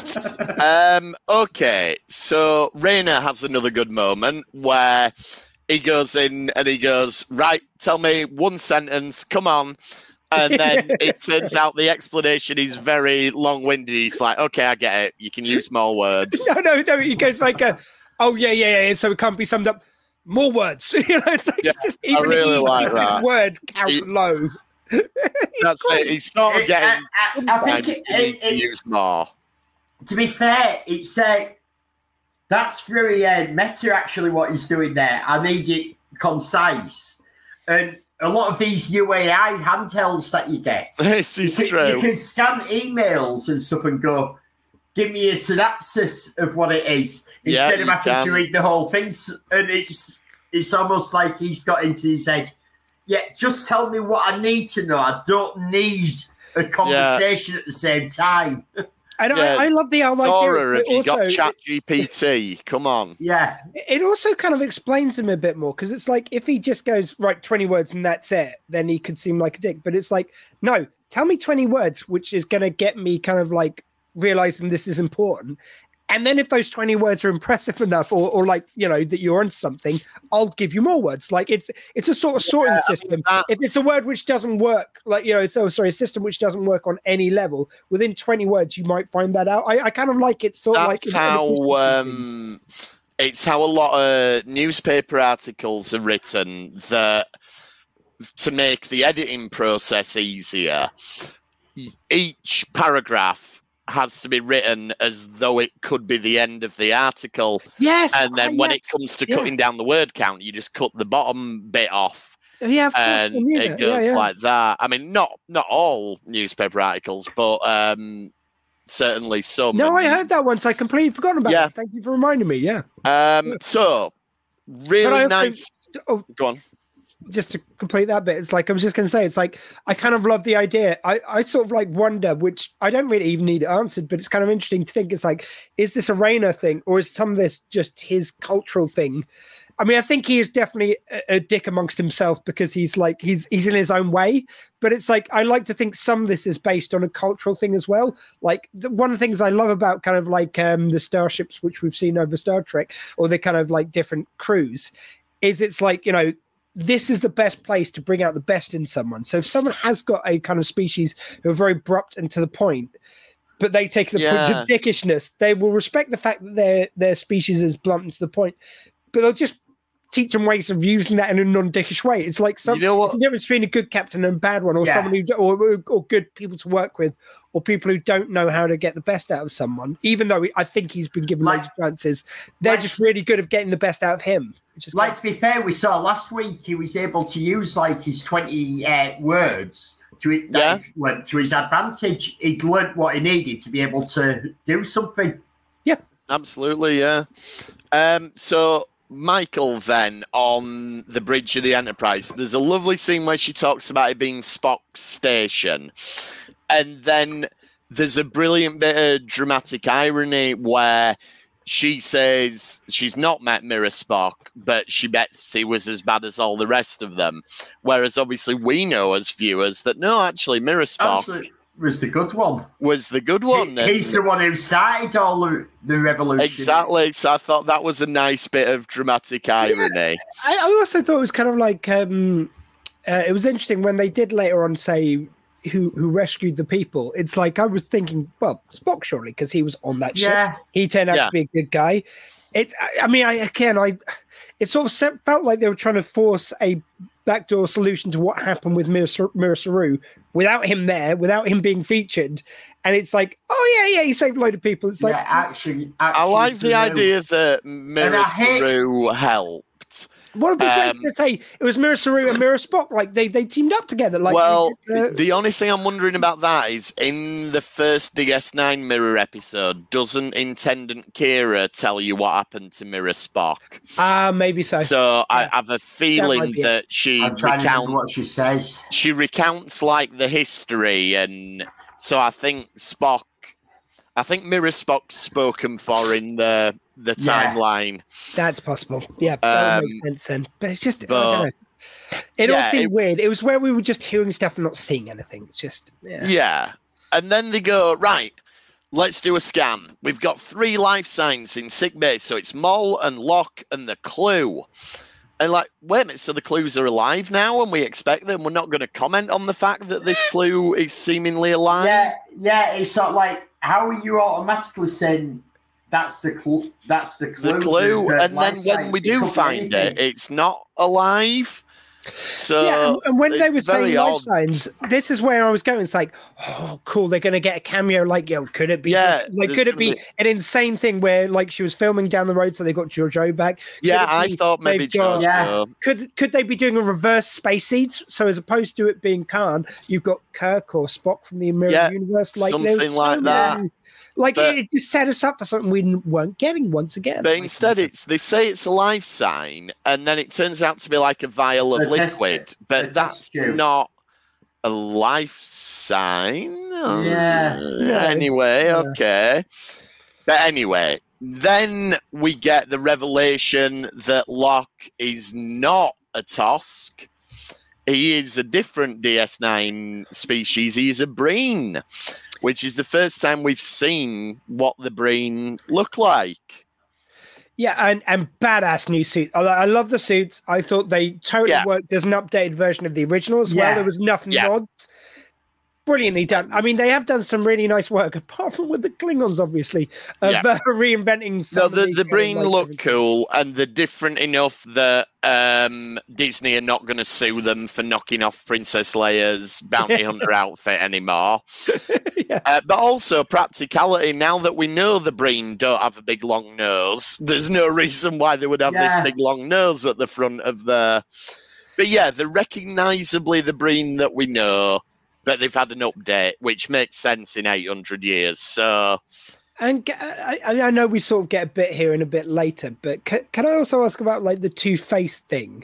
S2: um, okay, so Rayner has another good moment where he goes in and he goes, right, tell me one sentence, come on. And then it turns out the explanation is very long-winded. He's like, okay, I get it. You can use more words.
S4: no, no, no. He goes like, uh, oh, yeah, yeah, yeah. So it can't be summed up. More words. You know, it's like
S2: yeah,
S4: just even
S2: I really like that.
S4: Word count
S2: he,
S4: low.
S2: That's it. He's sort of getting.
S3: I, I, I think it, it,
S2: to
S3: it,
S2: use more.
S3: To be fair, it's uh, that's very uh, meta. Actually, what he's doing there. I need it concise, and a lot of these new A I handhelds that you get,
S2: this is
S3: you
S2: true.
S3: Can, you can scan emails and stuff and go, give me a synopsis of what it is instead
S2: yeah,
S3: of having
S2: can.
S3: to read the whole thing. And it's it's almost like he's got into his head. Yeah, just tell me what I need to know. I don't need a conversation yeah. at the same time.
S4: I, know,
S2: yeah.
S4: I, I love the idea.
S2: Zora, have you
S4: also,
S2: got Chat G P T? Come on.
S3: Yeah.
S4: It also kind of explains him a bit more because it's like if he just goes, right, twenty words and that's it, then he could seem like a dick. But it's like, no, tell me twenty words, which is going to get me kind of like realizing this is important. And then if those twenty words are impressive enough or, or like, you know, that you're on something, I'll give you more words. Like it's it's a sort of sorting
S2: yeah,
S4: system.
S2: I mean,
S4: if it's a word which doesn't work, like, you know, it's oh, sorry, a system which doesn't work on any level, within twenty words, you might find that out. I, I kind of like it sort
S2: That's
S4: of like...
S2: how... Um, it's how a lot of newspaper articles are written that to make the editing process easier, each paragraph has to be written as though it could be the end of the article.
S4: Yes.
S2: And then
S4: uh,
S2: when
S4: yes.
S2: it comes to
S4: yeah.
S2: cutting down the word count, you just cut the bottom bit off.
S4: Yeah, of course.
S2: And it
S4: that.
S2: goes
S4: yeah, yeah.
S2: like that. I mean, not not all newspaper articles, but um, certainly some.
S4: No,
S2: and
S4: I heard that once. I completely forgotten about
S2: yeah.
S4: it. Thank you for reminding me. Yeah.
S2: Um. So, really
S4: also,
S2: nice.
S4: Oh,
S2: Go on.
S4: Just to complete that bit, it's like I was just going to say, it's like I kind of love the idea. I, I sort of like wonder, which I don't really even need it answered, but it's kind of interesting to think. It's like, is this a Rayner thing, or is some of this just his cultural thing? I mean, I think he is definitely a, a dick amongst himself because he's like he's he's in his own way. But it's like I like to think some of this is based on a cultural thing as well. Like the, one of the things I love about kind of like um, the starships which we've seen over Star Trek, or the kind of like different crews, is it's like, you know, this is the best place to bring out the best in someone. So if someone has got a kind of species who are very abrupt and to the point, but they take the
S2: yeah.
S4: point of dickishness, they will respect the fact that their their species is blunt and to the point, but they'll just teach them ways of using that in a non-dickish way. It's like some,
S2: you know what?
S4: It's the difference between a good captain and a bad one, or
S3: yeah.
S4: someone who, or, or good people to work with, or people who don't know how to get the best out of someone. Even though I think he's been given
S3: like,
S4: loads of chances, they're
S3: like,
S4: just really good at getting the best out of him. Which is
S3: like
S4: good.
S3: to be fair, we saw last week he was able to use like his twenty uh, words to it
S2: yeah.
S3: went to his advantage. He'd learned what he needed to be able to do something.
S4: Yeah,
S2: absolutely. Yeah. Um. So. Michael, then, on the bridge of the Enterprise, there's a lovely scene where she talks about it being Spock's station. And then there's a brilliant bit of dramatic irony where she says she's not met Mirror Spock, but she bets he was as bad as all the rest of them. Whereas, obviously, we know as viewers that, no, actually, Mirror Spock...
S3: Actually, was the good one.
S2: Was the good one.
S3: He, he's the one who started all the, the revolution.
S2: Exactly. So I thought that was a nice bit of dramatic irony.
S4: Yeah. I, I also thought it was kind of like um, uh, it was interesting when they did later on say who who rescued the people. It's like I was thinking, well, Spock surely because he was on that
S3: Yeah.
S4: ship. He turned out
S2: Yeah.
S4: to be a good guy. It. I, I mean, I again, I. It sort of se- felt like they were trying to force a backdoor solution to what happened with Mira, Mira Saru without him there, without him being featured. And it's like, oh yeah, yeah, he saved a load of people. It's like,
S3: yeah, actually,
S2: I like the idea that Mira
S3: hate-
S2: Saru helped.
S4: what would be great
S2: Um,
S4: to say? It was Mira Saru and Mira Spock, like they they teamed up together. Like,
S2: well,
S4: uh,
S2: the only thing I'm wondering about that is in the first D S nine Mirror episode, doesn't Intendant Kira tell you what happened to Mirror Spock?
S4: ah, maybe so.
S2: So I
S4: Yeah.
S2: have a feeling
S4: might be it.
S2: that she
S3: I'm trying to remember
S2: recounts
S3: what she says.
S2: she recounts like the history, and so I think Spock, I think Mirror Spock's spoken for in the the
S3: Yeah.
S2: timeline.
S4: That's possible. Yeah, that would make
S2: Um,
S4: sense then. But it's just, I
S2: but-
S4: don't know. It all
S2: yeah,
S4: seemed
S2: it-
S4: weird. It was where we were just hearing stuff and not seeing anything. It's just, yeah.
S2: Yeah. And then they go, right, let's do a scan. We've got three life signs in sickbay. So it's Mol and Locke and the Clue. And like, wait a minute, so the Clues are alive now and we expect them. We're not going to comment on the fact that this Clue is seemingly alive.
S3: Yeah, yeah. It's sort of like, how are you automatically saying that's the clue? That's the clue.
S2: The Clue.
S3: the- the
S2: And then
S3: life
S2: when
S3: sign?
S2: we
S3: It
S2: do
S3: could be
S2: find it,
S3: anything.
S2: it's not alive. So
S4: yeah, and, and when they
S2: it's
S4: were saying
S2: very
S4: life
S2: odd.
S4: signs, this is where I was going. It's like, oh, cool, they're going to get a cameo. Like, yo, could it be?
S2: Yeah,
S4: like,
S2: there's
S4: could it
S2: gonna
S4: be,
S2: be-
S4: an insane thing where, like, she was filming down the road, so they got Giorgio back? Could
S2: Yeah,
S4: it
S2: I
S4: be
S2: thought maybe
S4: they've got-
S2: George.
S3: Yeah.
S4: Could could they be doing a reverse space seeds? So as opposed to it being Khan, you've got Kirk or Spock from the Mirror
S2: Yeah,
S4: universe. Like
S2: something
S4: there's so
S2: like that.
S4: many- Like
S2: But-
S4: it, it just set us up for something we weren't getting once again.
S2: But
S4: Like,
S2: instead, it's they say it's a life sign, and then it turns out to be like a vial of
S3: A test-
S2: liquid.
S3: a
S2: But
S3: test
S2: that's
S3: tube.
S2: not a life sign.
S3: Yeah.
S2: Uh,
S4: Yeah,
S2: Anyway,
S4: yeah.
S2: okay. But anyway, then we get the revelation that Locke is not a Tosk. He is a different D S nine species. He is a Breen, which is the first time we've seen what the Breen look like.
S4: yeah, and, and badass new suit. I, I love the suits. I thought they totally
S2: Yeah.
S4: worked as an updated version of the original as well.
S3: Yeah.
S4: There was enough
S2: Yeah.
S4: nods. Brilliantly done. I mean, they have done some really nice work, apart from with the Klingons, obviously, of
S2: Yeah.
S4: uh, reinventing some
S2: No,
S4: of
S2: the,
S4: these
S2: the
S4: kind of,
S2: Breen
S4: like,
S2: look
S4: different-
S2: cool, and they're different enough that um, Disney are not going to sue them for knocking off Princess Leia's bounty hunter outfit anymore.
S4: Yeah.
S2: Uh, but also practicality. Now that we know the Breen don't have a big long nose, there's no reason why they would have
S3: Yeah.
S2: this big long nose at the front of the. But yeah, they're recognisably the Breen that we know. But they've had an update, which makes sense in eight hundred years. So,
S4: And g- I, I I know we sort of get a bit here and a bit later, but can, can I also ask about like the two-faced thing?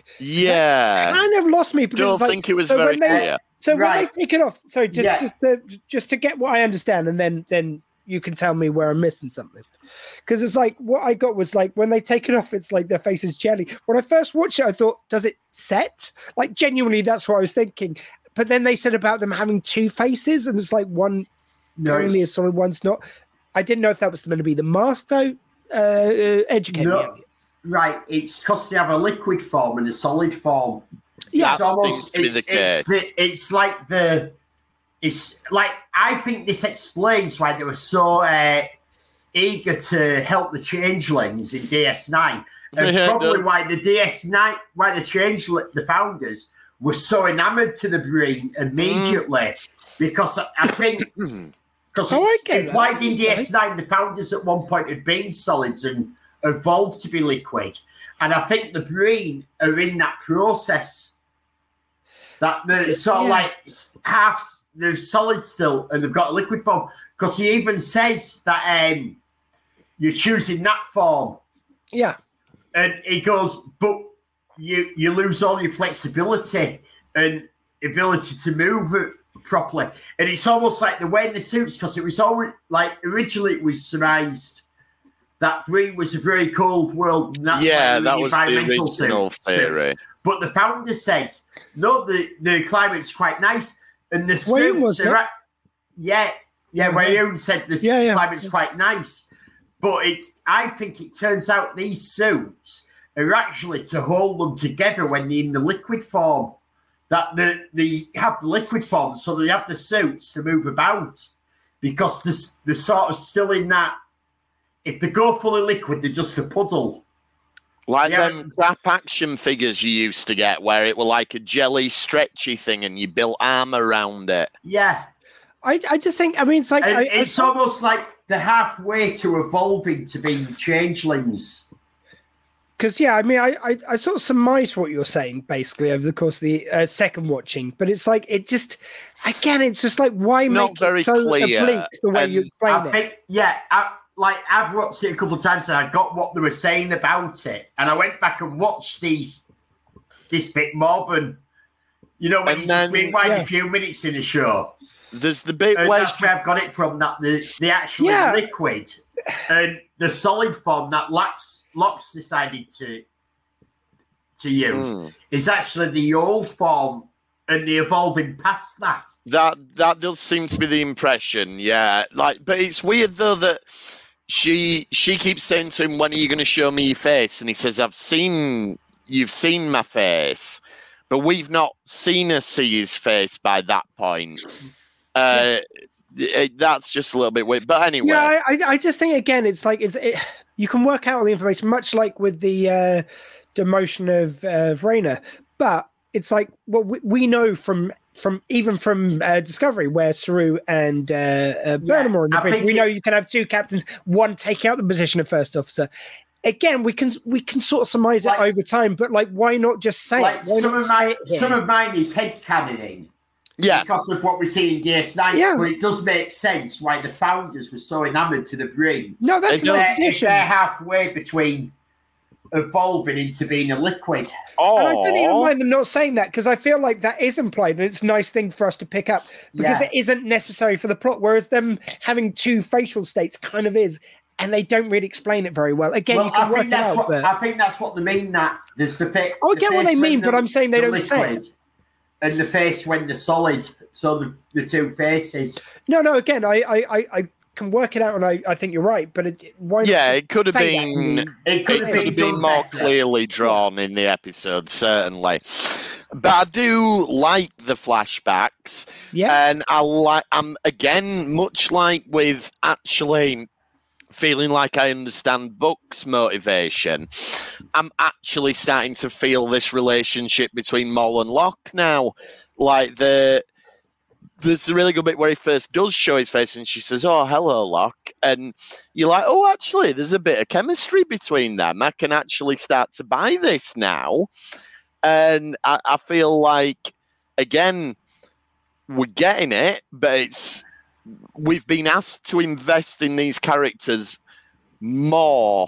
S2: yeah.
S4: Kind of lost me because
S2: Don't
S4: it's like,
S2: think it was
S4: so
S2: very
S4: when they,
S2: clear.
S4: So when
S3: Right.
S4: they take it off, so just
S3: Yeah.
S4: just to, just to get what I understand, and then then you can tell me where I'm missing something. Because it's like what I got was like when they take it off, it's like their face is jelly. When I first watched it, I thought, does it set? Like genuinely, that's what I was thinking. But then they said about them having two faces, and it's like one
S3: No,
S4: only
S3: it's-
S4: is solid, one's not. I didn't know if that was going to be the mask, though. Uh, uh, educate me.
S3: No.
S4: Elliot.
S3: right. It's because they have a liquid form and a solid form.
S4: Yeah,
S3: it's
S2: That
S3: almost
S2: seems to be
S3: it's,
S2: the
S3: it's,
S2: case.
S3: the, it's like the it's like I think this explains why they were so uh, eager to help the changelings in D S nine, and
S2: Yeah, it
S3: probably
S2: does.
S3: why the D S nine why the changeling the founders were so enamored to the Breen immediately because I I think because
S4: Oh, I
S3: it's
S4: get that.
S3: implied in D S nine the founders at one point had been solids and evolved to be liquid, and I think the Breen are in that process. That they're
S4: It's-
S3: sort of
S4: yeah.
S3: like s- half they're solid still and they've got a liquid form because he even says that um, you're choosing that form,
S4: yeah.
S3: and he goes, but you you lose all your flexibility and ability to move it properly, and it's almost like they're wearing the suits because it was always like originally it was surmised that Breen was a very cold world. And that's
S2: Yeah,
S3: why
S2: that
S3: the
S2: was the
S3: environmental
S2: original
S3: suits-
S2: theory.
S3: suits. But the founder said, no, the, the climate's quite nice. And the
S4: Wayne
S3: suits
S4: was
S3: are...
S4: it?
S3: at- yeah, yeah,
S4: Mhm.
S3: Wayne said the
S4: Yeah, yeah.
S3: climate's quite nice. But it's, I think it turns out these suits are actually to hold them together when they're in the liquid form. that the they have the liquid form, so they have the suits to move about because this they're sort of still in that. If they go fully liquid, they're just a puddle.
S2: Like
S3: yeah.
S2: them crap action figures you used to get, where it were like a jelly stretchy thing, and you built armor around it.
S3: Yeah,
S4: I I just think I mean it's like I,
S3: it's I, almost like they're halfway to evolving to being changelings.
S4: Because, yeah, I mean, I, I, I sort of surmise what you're saying, basically, over the course of the uh, second watching. But it's like, it just, again, it's just like, why
S2: it's
S4: make it so
S2: clear.
S4: oblique the way
S2: and
S4: you explain
S3: I
S4: it?
S3: think, yeah, I, like, I've watched it a couple of times and I got what they were saying about it. And I went back and watched these this bit more than, you know, when and you then, just rewind yeah. a few minutes in a show.
S2: There's the bit
S3: and
S2: where...
S3: That's where I've got it from, that the, the actual yeah. liquid and the solid form that Locke's, Locke's decided to... to use mm. is actually the old form and the evolving past that.
S2: That that does seem to be the impression, yeah. Like, but it's weird though that she she keeps saying to him, "When are you going to show me your face?" And he says, "I've seen you've seen my face, but we've not seen her see his face by that point." Uh, it, that's just a little bit weird. But anyway,
S4: yeah, I I just think again, it's like it's it, you can work out all the information, much like with the. Uh, demotion of uh, Vraina, but it's like well we, we know from from even from uh, Discovery where Saru and uh, uh, Burnham are in the bridge, we know you can have two captains, one taking out the position of first officer. Again, we can we can sort of surmise like, it over time, but like why not just say
S3: like
S4: it? Why
S3: some
S4: not
S3: of
S4: say
S3: my
S4: it here?
S3: Some of mine is headcanoning.
S2: Yeah.
S3: Because of what we see in D S nine,
S4: yeah.
S3: but it does make sense why the founders were so enamoured to the bring.
S4: No, that's
S3: not
S4: a
S3: if they're halfway between evolving into being a liquid.
S2: Oh,
S4: and I don't even mind them not saying that because I feel like that is implied and it's a nice thing for us to pick up because yeah. it isn't necessary for the plot, whereas them having two facial states kind of is, and they don't really explain it very well. Again,
S3: well,
S4: you can
S3: I
S4: work
S3: think that's
S4: it out.
S3: What,
S4: but...
S3: I think that's what they mean, that there's the face.
S4: I get what they mean, but
S3: the,
S4: I'm saying they don't
S3: liquid,
S4: say it.
S3: And the face when they're solid, so the, the two faces.
S4: No, no, again, I, I, I, I can work it out, and I, I think you're right. But it, why?
S2: Yeah, it could have been.
S3: That? It could
S2: it
S3: have
S2: been,
S3: been,
S2: been more
S3: better.
S2: clearly drawn in the episode, certainly. But I do like the flashbacks.
S4: Yeah,
S2: and I like. I'm again much like with actually feeling like I understand Buck's motivation. I'm actually starting to feel this relationship between Maul and Locke now, like the. There's a really good bit where he first does show his face and she says, "Oh, hello, Locke." And you're like, oh, actually, there's a bit of chemistry between them. I can actually start to buy this now. And I, I feel like, again, we're getting it, but it's we've been asked to invest in these characters more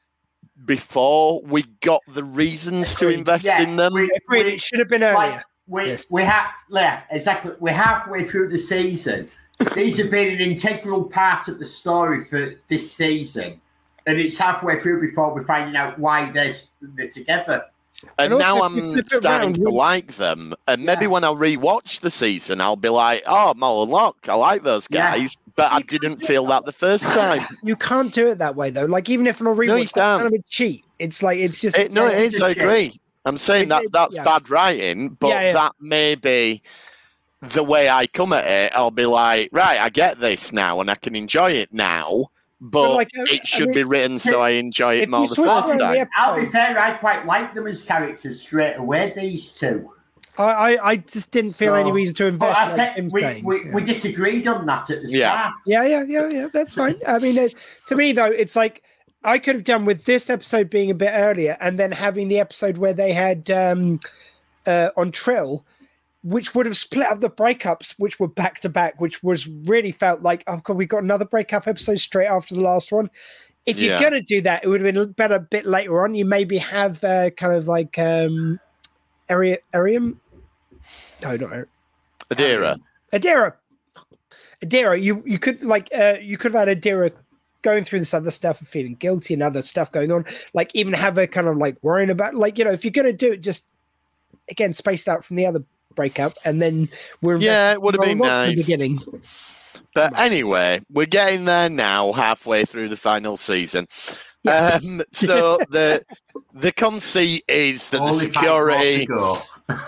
S2: before we got the reasons to invest
S3: yeah,
S2: in them.
S4: We, we, it should have been earlier.
S3: Like, We yes. we have yeah exactly. We're halfway through the season. These have been an integral part of the story for this season, and it's halfway through before we're finding out why they're, they're together.
S2: And, and now I'm starting
S4: around,
S2: to like them, and yeah. maybe when I rewatch the season, I'll be like, "Oh, Maul and Locke, I like those guys," yeah. but you I didn't feel that the first time.
S4: You can't do it that way though. Like even if on a rewatch, no, that's kind of a cheat. It's like it's just
S2: it, no, it is. I agree.
S3: Cheat.
S2: I'm saying that that's yeah. bad writing, but yeah, yeah. that may be the way I come at it. I'll be like, right, I get this now, and I can enjoy it now, but, but like,
S4: it
S2: should
S4: I mean,
S2: be written so I enjoy it more the first time.
S3: The I'll be fair, I quite like them as characters straight away, these two.
S4: I, I, I just didn't feel so, any reason to invest.
S3: I
S4: like
S3: said, we, we, yeah. we disagreed on that at the
S2: yeah.
S3: start.
S4: Yeah, yeah, yeah, yeah, that's fine. I mean, it, to me, though, it's like, I could have done with this episode being a bit earlier and then having the episode where they had um, uh, on Trill, which would have split up the breakups, which were back to back, which was really felt like, oh, God, we got another breakup episode straight after the last one. If you're yeah. going to do that, it would have been better a bit later on. You maybe have uh, kind of like um, Ari- Arium. No, not Arium.
S2: Adira.
S4: Adira. Adira. You, you could like, uh, you could have had Adira going through this other stuff and feeling guilty and other stuff going on, like even have a kind of like worrying about, like, you know, if you're going to do it, just again spaced out from the other breakup, and then we're
S2: yeah, it would have been nice.
S4: In the beginning.
S2: But anyway, we're getting there now, halfway through the final season. Yeah. Um, so the the conceit is that
S3: Only
S2: the security.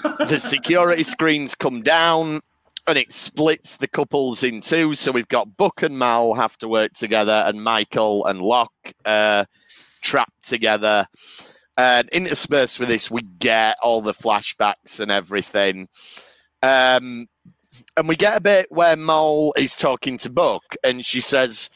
S2: the security screens come down and it splits the couples in two. So we've got Buck and Mal have to work together, and Michael and Locke uh, trapped together. And interspersed with this, we get all the flashbacks and everything. Um, and we get a bit where Mal is talking to Buck, and she says,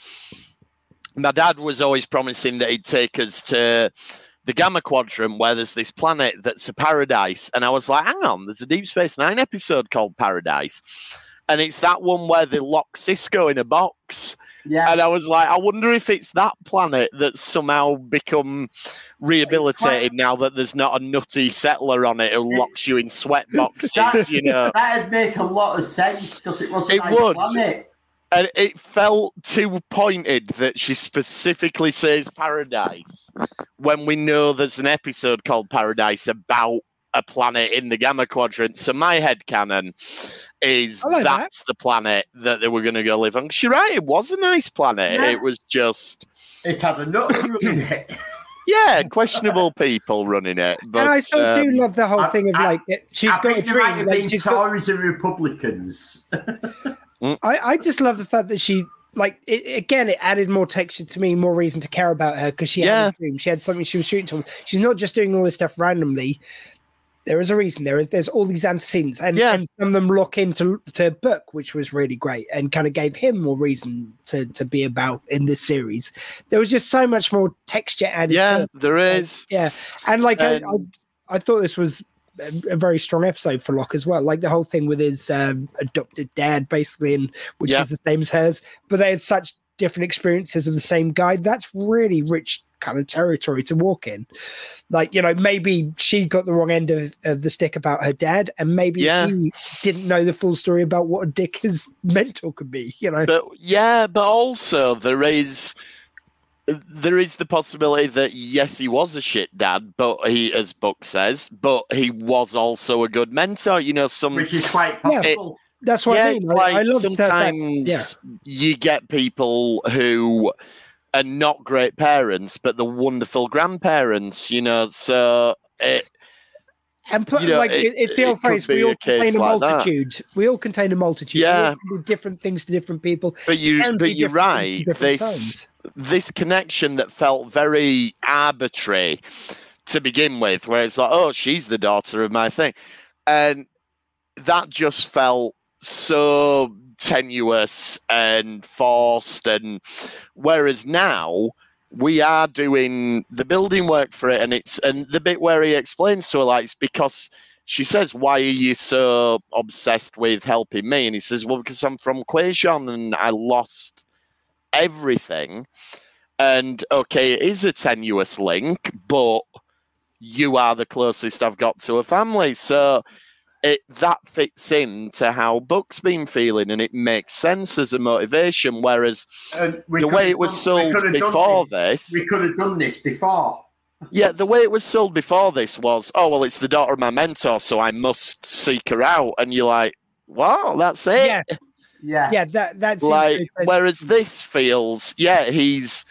S2: my dad was always promising that he'd take us to the Gamma Quadrant, where there's this planet that's a paradise. And I was like, hang on, there's a Deep Space Nine episode called Paradise. And it's that one where they lock Cisco in a box. Yeah. And I was like, I wonder if it's that planet that's somehow become rehabilitated quite... now that there's not a nutty settler on it who locks you in sweat boxes, that, you know.
S3: That'd make a lot of sense because it wasn't
S2: it
S3: like
S2: would.
S3: a planet.
S2: And it felt too pointed that she specifically says Paradise when we know there's an episode called Paradise about a planet in the Gamma Quadrant. So my headcanon is like that's that. the planet that they were going to go live on. Because you're right, it was a nice planet. Yeah. It was just...
S3: It had a nut running it.
S2: Yeah, questionable people running it. But,
S4: and I still um, do love the whole
S3: I,
S4: thing of
S3: I,
S4: like, it, she's
S3: I
S4: got a dream. Like,
S3: she's Tories got... and Republicans.
S4: I, I just love the fact that she, like, it, again, it added more texture to me, more reason to care about her because she
S2: yeah.
S4: had a dream. She had something she was shooting to. She's not just doing all this stuff randomly. There is a reason. There is there's all these antecedents, and,
S2: yeah.
S4: and some of them lock into to Book, which was really great, and kind of gave him more reason to to be about in this series. There was just so much more texture added.
S2: Yeah,
S4: to it.
S2: there
S4: so,
S2: is.
S4: Yeah, and like
S2: and...
S4: I, I, I thought this was a very strong episode for Locke as well. Like the whole thing with his um, adopted dad, basically, and which yeah. is the same as hers, but they had such different experiences of the same guy. That's really rich kind of territory to walk in. Like, you know, maybe she got the wrong end of, of the stick about her dad, and maybe
S2: yeah.
S4: he didn't know the full story about what a dick his mentor could be, you know.
S2: But yeah, but also there is there is the possibility that yes, he was a shit dad, but he, as Buck says, but he was also a good mentor, you know, some
S3: which is quite possible.
S2: It,
S4: That's what
S2: yeah,
S4: I mean.
S2: like
S4: I, I love
S2: sometimes
S4: that, yeah.
S2: you get people who are not great parents, but the wonderful grandparents, you know, so it,
S4: and put,
S2: you know,
S4: like
S2: it,
S4: it's the old phrase, we all contain a
S2: like
S4: multitude. That. We all contain a multitude.
S2: Yeah.
S4: We all do different things to different people.
S2: But you but you're right. This times. this connection that felt very arbitrary to begin with, where it's like, oh, she's the daughter of my thing. And that just felt so tenuous and forced, and whereas now we are doing the building work for it, and it's and the bit where he explains to her, like, it's because she says, why are you so obsessed with helping me? And he says, well, because I'm from Quajon and I lost everything. And okay, it is a tenuous link, but you are the closest I've got to a family, so it that fits into how Buck's been feeling, and it makes sense as a motivation. Whereas the way it was sold before this,
S3: we could have done this before.
S2: Yeah, the way it was sold before this was, oh well, it's the daughter of my mentor, so I must seek her out. And you're like, wow, that's it.
S4: Yeah,
S3: yeah,
S4: yeah. That that's
S2: like. Whereas this feels, yeah, he's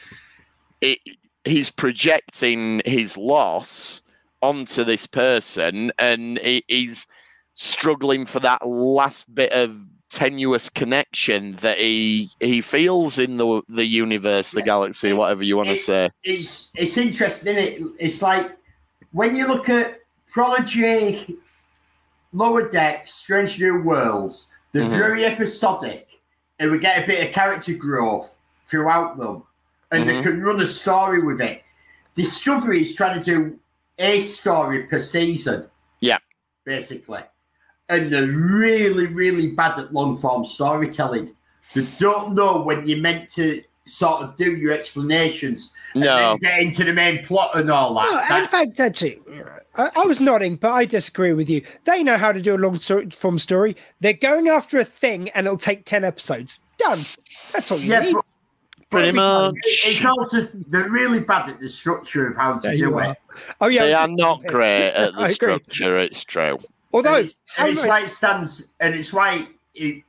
S2: it, he's projecting his loss onto this person, and he, he's struggling for that last bit of tenuous connection that he he feels in the the universe, the galaxy, whatever you want to say.
S3: It's it's interesting, isn't it? It's like when you look at Prodigy, Lower Decks, Strange New Worlds, they're mm-hmm. very episodic, and we get a bit of character growth throughout them, and mm-hmm. they can run a story with it. Discovery is trying to do a story per season.
S2: Yeah.
S3: Basically. And they're really, really bad at long-form storytelling. They don't know when you're meant to sort of do your explanations and
S2: no.
S3: then get into the main plot and all that.
S4: No,
S3: that
S4: in fact, actually, I, I was nodding, but I disagree with you. They know how to do a long-form story. They're going after a thing, and it'll take ten episodes. Done. That's all you
S3: yeah,
S4: need.
S3: But,
S2: Pretty much.
S3: It's all just, they're really bad at the structure of how to
S4: yeah,
S3: do it.
S4: Oh, yeah,
S2: they are not great at the structure, it's true.
S4: Although
S3: and it's, and it's like it stands, and it's why it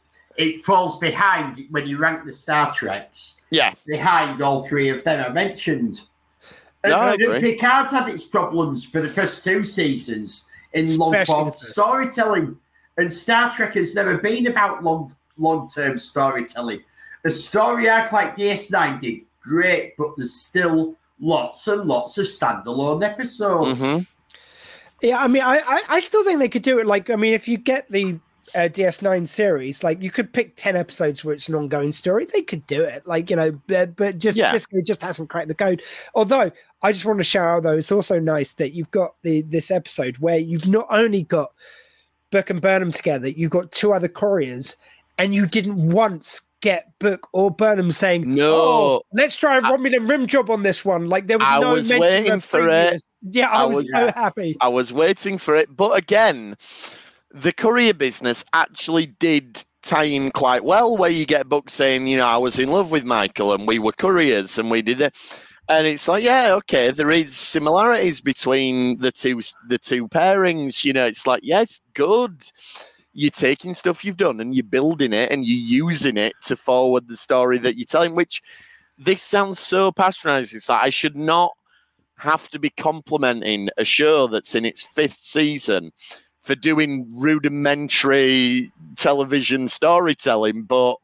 S3: it falls behind when you rank the Star Treks.
S2: Yeah,
S3: behind all three of them I mentioned.
S2: No,
S3: and,
S2: I
S3: and
S2: agree.
S3: Picard had its problems for the first two seasons. in long form storytelling. And Star Trek has never been about long long term storytelling. A story arc like D S nine did great, but there's still lots and lots of standalone episodes.
S2: Mm-hmm.
S4: Yeah, I mean, I, I, I still think they could do it. Like, I mean, if you get the uh, D S nine series, like, you could pick ten episodes where it's an ongoing story. They could do it, like, you know, but, but just
S2: yeah.
S4: Discovery just hasn't cracked the code. Although, I just want to shout out, though, it's also nice that you've got the this episode where you've not only got Book and Burnham together, you've got two other couriers, and you didn't once get Book or Burnham saying,
S2: no,
S4: oh, let's try a Romulan rim job on this one. Like, there was
S2: I
S4: no
S2: was
S4: mention
S2: waiting
S4: of
S2: for
S4: previous.
S2: it.
S4: Yeah, I, I was, was so
S2: uh,
S4: happy.
S2: I was waiting for it. But again, the courier business actually did tie in quite well, where you get Book saying, you know, I was in love with Michael and we were couriers and we did it. And it's like, yeah, okay, there is similarities between the two the two pairings. You know, it's like, yeah, it's good. You're taking stuff you've done and you're building it and you're using it to forward the story that you're telling, which this sounds so patronizing. It's like, I should not have to be complimenting a show that's in its fifth season for doing rudimentary television storytelling, but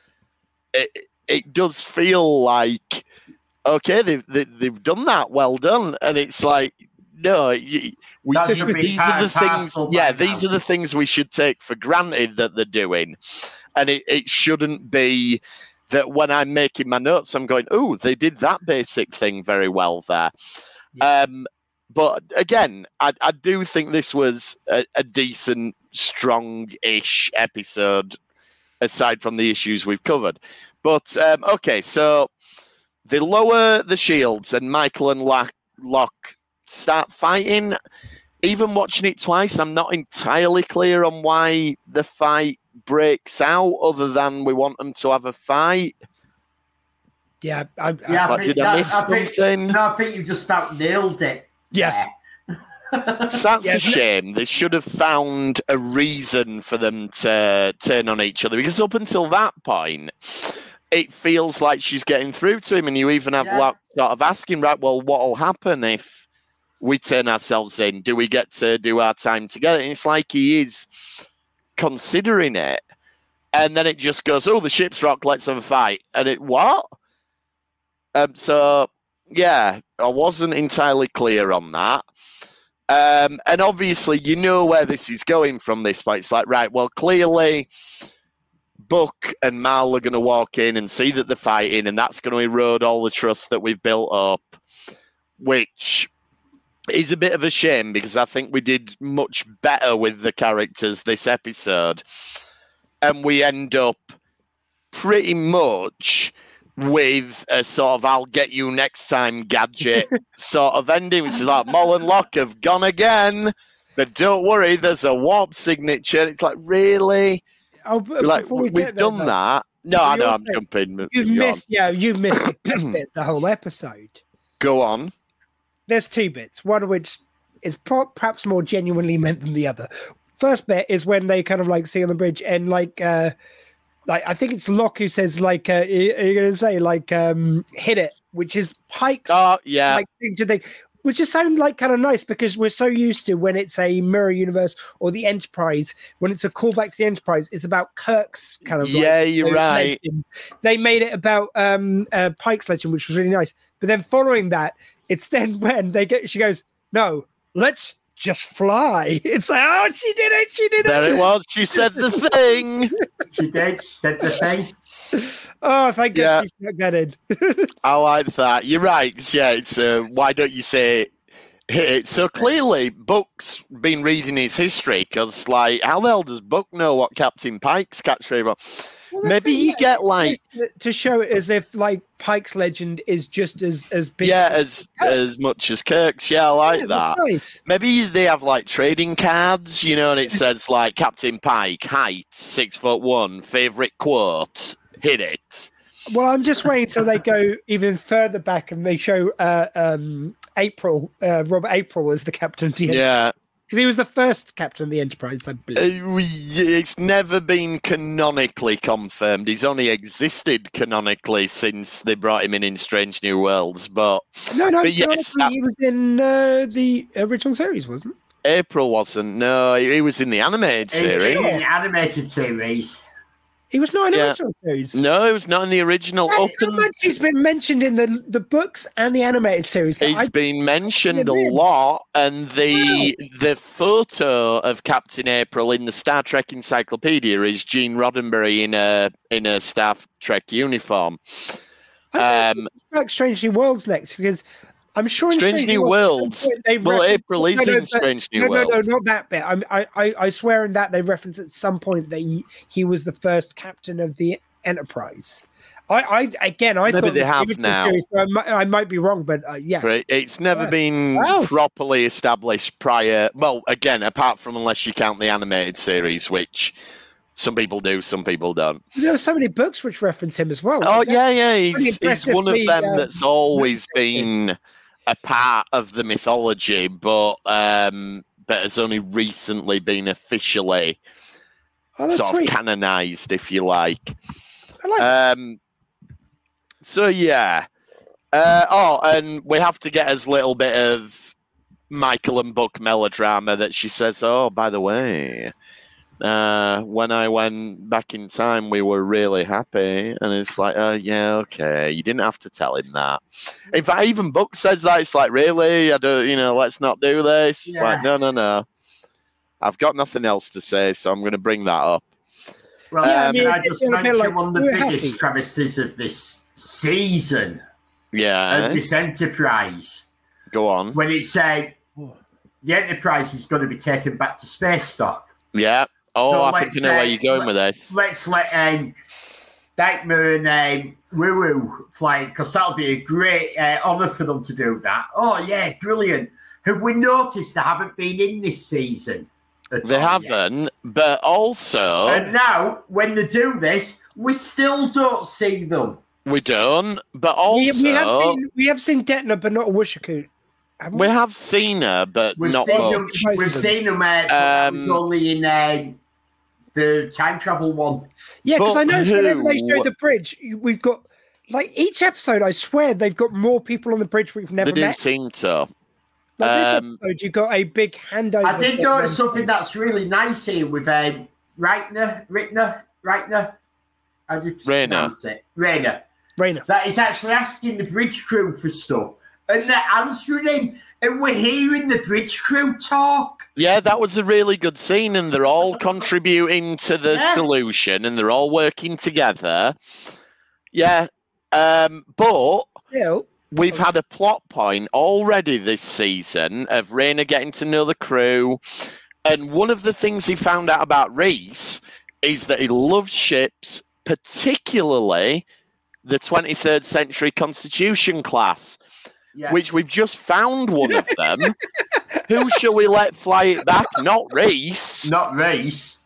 S2: it, it does feel like, okay, they've, they, they've done that, well done. And it's like, no, you, we, you, these are the things, yeah, these now. are the things we should take for granted that they're doing. And it, it shouldn't be that when I'm making my notes, I'm going, oh, they did that basic thing very well there. Yeah. Um, but again, I, I do think this was a, a decent, strong-ish episode, aside from the issues we've covered. But, um, okay, so they lower the shields and Michael and Locke, Locke start fighting. Even watching it twice, I'm not entirely clear on why the fight breaks out, other than we want them to have a fight.
S4: Yeah, I, I,
S3: yeah,
S2: I,
S3: I
S2: did
S3: that,
S2: I miss
S3: I
S2: something?
S3: Think, no, I think you just about nailed it.
S4: Yeah.
S2: So that's
S4: yeah,
S2: a shame. They should have found a reason for them to turn on each other, because up until that point, it feels like she's getting through to him, and you even have yeah. Locke sort of asking, right, well, what'll happen if we turn ourselves in? Do we get to do our time together? And it's like he is considering it. And then it just goes, oh, the ship's rocked, let's have a fight. And it, what? Um, so, yeah, I wasn't entirely clear on that. Um, and obviously, you know where this is going from this point. It's like, right, well, clearly Book and Mal are going to walk in and see that they're fighting, and that's going to erode all the trust that we've built up, which is a bit of a shame, because I think we did much better with the characters this episode. And we end up pretty much with a sort of I'll get you next time gadget sort of ending, which is like Mal and Locke have gone again, but don't worry, there's a warp signature. It's like, really?
S4: Oh, but
S2: like,
S4: we
S2: we've
S4: get
S2: done
S4: there,
S2: that. No, I know, I'm jumping.
S4: You've missed, yeah, you've missed the best bit, the whole episode.
S2: Go on.
S4: There's two bits, one of which is pro- perhaps more genuinely meant than the other. First bit is when they kind of like see on the bridge, and like, uh, like I think it's Locke who says, like, uh, are you going to say, like, um, hit it, which is Pike's
S2: oh, yeah.
S4: like thing to think, which just sounds like kind of nice, because we're so used to when it's a mirror universe or the Enterprise, when it's a callback to the Enterprise, it's about Kirk's kind of
S2: yeah,
S4: like,
S2: you're
S4: you know,
S2: right.
S4: legend. They made it about um, uh, Pike's legend, which was really nice. But then following that, it's then when they get, she goes, no, let's just fly. It's like, oh, she did it, she did it.
S2: There it was. She said the thing.
S3: She did. She said the thing.
S4: Oh, thank
S2: yeah.
S4: God she's not gutted.
S2: I like that. You're right. Yeah, it's uh, why don't you say hit it? So clearly, Book's been reading his history, because, like, how the hell does Book know what Captain Pike's catchphrase was? Well, Maybe it, you yeah, get like
S4: to show it as if like Pike's legend is just as as big.
S2: Yeah, as Kirk. as much as Kirk's. Yeah, I like yeah, that. Nice. Maybe they have like trading cards, you know, and it says like Captain Pike, height six foot one, favorite quote, hit it.
S4: Well, I'm just waiting till they go even further back and they show uh, um, April, uh, Robert April as the captain of the Enterprise.
S2: Yeah.
S4: Because he was the first captain of the Enterprise, I believe.
S2: Uh, it's never been canonically confirmed. He's only existed canonically since they brought him in in Strange New Worlds. But
S4: no, no,
S2: but yes,
S4: that... he was in uh, the original series, wasn't he?
S2: April wasn't. No, he, he was in the animated
S3: He was
S2: series.
S3: in the animated series.
S4: He was not in the
S2: Yeah.
S4: original series.
S2: No, he was not in the original.
S4: How
S2: Up and-
S4: much he's been mentioned in the the books and the animated series. that
S2: He's
S4: I-
S2: been mentioned a
S4: Wow.
S2: lot, and the the photo of Captain April in the Star Trek Encyclopedia is Gene Roddenberry in a in a Star Trek uniform.
S4: I
S2: Um,
S4: like Strange New Worlds next because I'm sure in
S2: Strange New Worlds.
S4: they
S2: Well,
S4: reference-
S2: April is
S4: no, no,
S2: in
S4: but-
S2: Strange New
S4: no,
S2: Worlds.
S4: No, no, not that bit. I'm, I, I, I swear in that they reference at some point that he, he was the first captain of the Enterprise. I, I again, I
S2: Maybe
S4: thought
S2: they
S4: this
S2: have
S4: was
S2: now.
S4: series, so I, might, I might be wrong, but uh, yeah.
S2: Right. It's never
S4: Yeah.
S2: been
S4: Wow.
S2: properly established prior. Well, again, apart from unless you count the animated series, which some people do, some people don't.
S4: There are so many books which reference him as well.
S2: Oh
S4: Like,
S2: yeah, yeah.
S4: pretty
S2: He's, he's one of
S4: impressively,
S2: them
S4: uh,
S2: that's always been a part of the mythology, but um, but has only recently been officially
S4: oh, that's
S2: sort
S4: sweet.
S2: of canonized, if you like.
S4: I like
S2: Um, so yeah. Uh, oh, and we have to get us a little bit of Michael and Buck melodrama that she says, "Oh, by the way, uh, when I went back in time, we were really happy." And it's like, "Oh, yeah, okay. You didn't have to tell him that." In fact, even Buck says that. It's like, "Really? I don't, you know, let's not do this."
S3: Yeah.
S2: Like, no, no, no. I've got nothing else to say, so I'm going to bring that up.
S3: Well,
S2: Yeah, I
S3: can
S2: mean,
S3: I
S4: it's
S3: just
S4: a bit
S3: mention
S4: like,
S3: one of the
S4: we're
S3: biggest
S4: happy.
S3: travesties of this season
S2: Yeah.
S3: of this Enterprise?
S2: Go on.
S3: When it said the Enterprise is going to be taken back to space stock.
S2: Yeah. Oh,
S3: So
S2: I
S3: let's
S2: think I know where
S3: say-
S2: you're going
S3: let-
S2: with this.
S3: Let's let um, Dykmer and um, Woo Woo fly, because that'll be a great uh, honour for them to do that. Oh, yeah, brilliant. Have we noticed they haven't been in this season? at
S2: They
S3: all yet?
S2: haven't, but also
S3: And now, when they do this, we still don't see them.
S2: we don't. But
S4: we,
S2: also
S4: we have seen we have seen Detna, but not a Wushaku. haven't
S2: we have seen her, but
S3: We've
S2: not
S3: seen
S2: much.
S3: them. We've seen them. Uh, but that was
S2: Um,
S3: only in uh, the time travel one.
S4: Yeah, because
S2: But
S4: I noticed whenever they
S2: who?
S4: show the bridge, we've got like each episode. I swear they've got more people on the bridge we've never
S2: They do
S4: met.
S2: seem to.
S4: Like this
S2: um,
S4: episode, you got a big handover.
S3: I did
S4: for
S3: notice
S4: them.
S3: something that's really nice here with um, Reitner, Rittner, Reitner. How do you
S2: Rayner.
S3: pronounce it? Rayner.
S4: Raina.
S3: That is actually asking the bridge crew for stuff, and they're answering him, and we're hearing the bridge crew talk.
S2: Yeah, that was a really good scene, and they're all contributing to the
S3: Yeah.
S2: solution, and they're all working together. Yeah, um, but
S4: Still,
S2: we've had a plot point already this season of Rayner getting to know the crew, and one of the things he found out about Reese is that he loves ships, particularly the twenty-third century Constitution class,
S3: Yeah.
S2: which we've just found one of them. Who shall we let fly it back? Not Reese.
S3: Not race.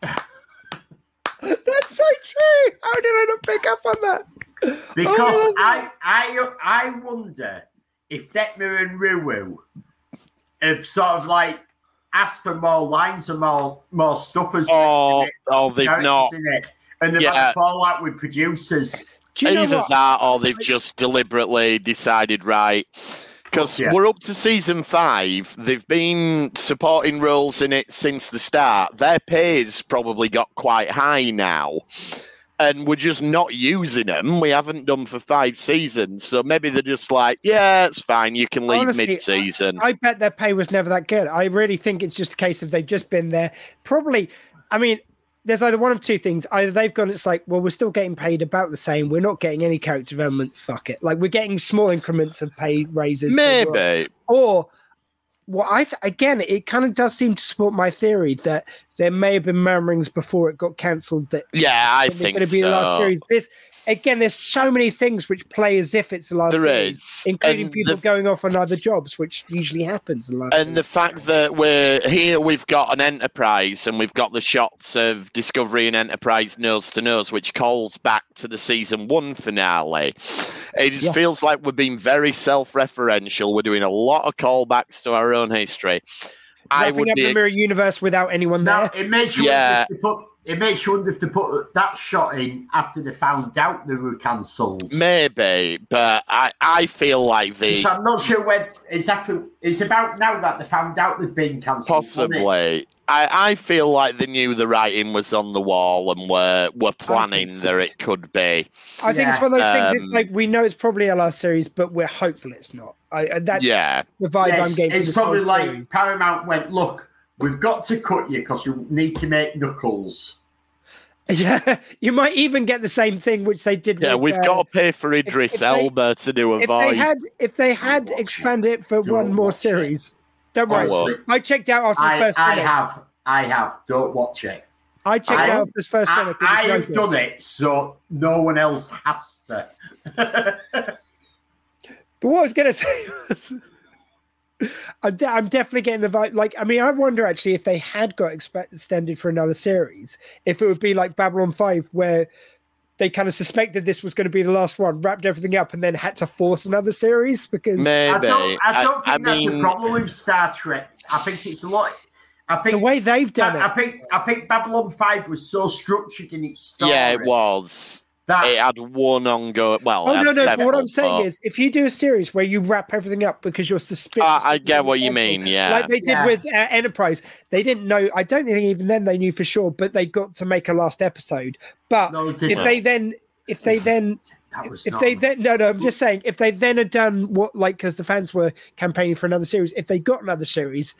S4: that's so true. How did I not pick up on that?
S3: Because
S4: Oh.
S3: I, I, I wonder if Detmer and Ruwu have sort of like asked for more lines and more more stuff as
S2: Oh, oh, they've
S3: characters
S2: not.
S3: in it, and they've
S2: Yeah.
S3: had a fallout with producers.
S4: Do you know
S2: Either
S4: what?
S2: that or they've just deliberately decided, right, because
S3: Yeah.
S2: we're up to season five. They've been supporting roles in it since the start. Their pay's probably got quite high now. And we're just not using them. We haven't done for five seasons. So maybe they're just like, yeah, it's fine. You can leave
S4: Honestly,
S2: mid-season.
S4: I bet their pay was never that good. I really think it's just a case of they've just been there. Probably, I mean, there's either one of two things. Either they've gone, it's like, well, we're still getting paid about the same. We're not getting any character development. Fuck it. Like, we're getting small increments of pay raises. so we're-
S2: Maybe.
S4: Or, well, I again, it kind of does seem to support my theory that there may have been murmurings before it got cancelled that
S2: Yeah, I
S4: it's
S2: think
S4: going to be
S2: so.
S4: the last series. This again, there's so many things which play as if it's the last
S2: There
S4: series,
S2: is.
S4: including
S2: And
S4: people
S2: the-
S4: going off on other jobs, which usually happens in the last.
S2: And the fact that we're here, we've got an Enterprise and we've got the shots of Discovery and Enterprise nose to nose, which calls back to the season one finale. It just
S4: Yeah.
S2: feels like we're being very self-referential. We're doing a lot of callbacks to our own history. I
S4: Wrapping
S2: would
S4: up
S2: be
S4: the mirror
S2: ex-
S4: universe without anyone
S3: Now
S4: there.
S3: it makes you
S2: Yeah.
S3: wonder if they put it makes you wonder if they put that shot in after they found out they were cancelled.
S2: Maybe, but I, I feel like the...
S3: So I'm not sure when exactly... It's about now that they found out they've been cancelled.
S2: Possibly. I, I feel like they knew the writing was on the wall and were, were planning so. that it could be.
S4: I think
S3: yeah.
S4: it's one of those
S2: um,
S4: things, it's like, we know it's probably a last series, but we're hopeful it's not. I, that's
S2: yeah.
S4: the vibe
S3: yes,
S4: I'm getting.
S3: It's probably like series. Paramount went, look, we've got to cut you because we need to make Knuckles.
S4: Yeah, you might even get the same thing which they did.
S2: Yeah,
S4: with,
S2: we've
S4: uh,
S2: got to pay for Idris
S4: if, if
S2: Elba
S4: they,
S2: to do a
S4: if
S2: voice.
S4: They had, if they had expanded it for
S3: Don't
S4: one more
S3: watch
S4: series,
S3: it.
S4: don't worry.
S3: Honestly,
S4: I checked out after the
S3: I,
S4: first
S3: I
S4: minute.
S3: have, I have. Don't watch it.
S4: I checked
S3: I,
S4: out after this first
S3: I,
S4: minute.
S3: I
S4: no
S3: have
S4: good.
S3: done it, so no one else has to.
S4: But what I was going to say was, I'm, de- I'm definitely getting the vibe. Like, I mean, I wonder actually if they had got expe- extended for another series, if it would be like Babylon five, where they kind of suspected this was going to be the last one, wrapped everything up, and then had to force another series because
S2: Maybe.
S3: I don't, I don't
S2: I,
S3: think
S2: I
S3: that's
S2: mean...
S3: the problem with Star Trek. I think it's a lot. I think
S4: the way they've done
S3: I,
S4: it.
S3: I think I think Babylon five was so structured in its story.
S2: Yeah, it was.
S3: That,
S2: it had one ongoing. Well,
S4: oh
S2: it
S4: no,
S2: had
S4: no.
S2: several,
S4: But what I'm saying
S2: but...
S4: is, if you do a series where you wrap everything up because you're suspicious,
S2: uh, I get what you mean. Yeah,
S4: like they did
S3: yeah.
S4: with uh, Enterprise, they didn't know. I don't think even then they knew for sure, but they got to make a last episode. But
S3: no,
S4: if they then, if they then.
S3: That was
S4: if
S3: not
S4: they then no no I'm just saying if they then had done what like because the fans were campaigning for another series, if they got another series,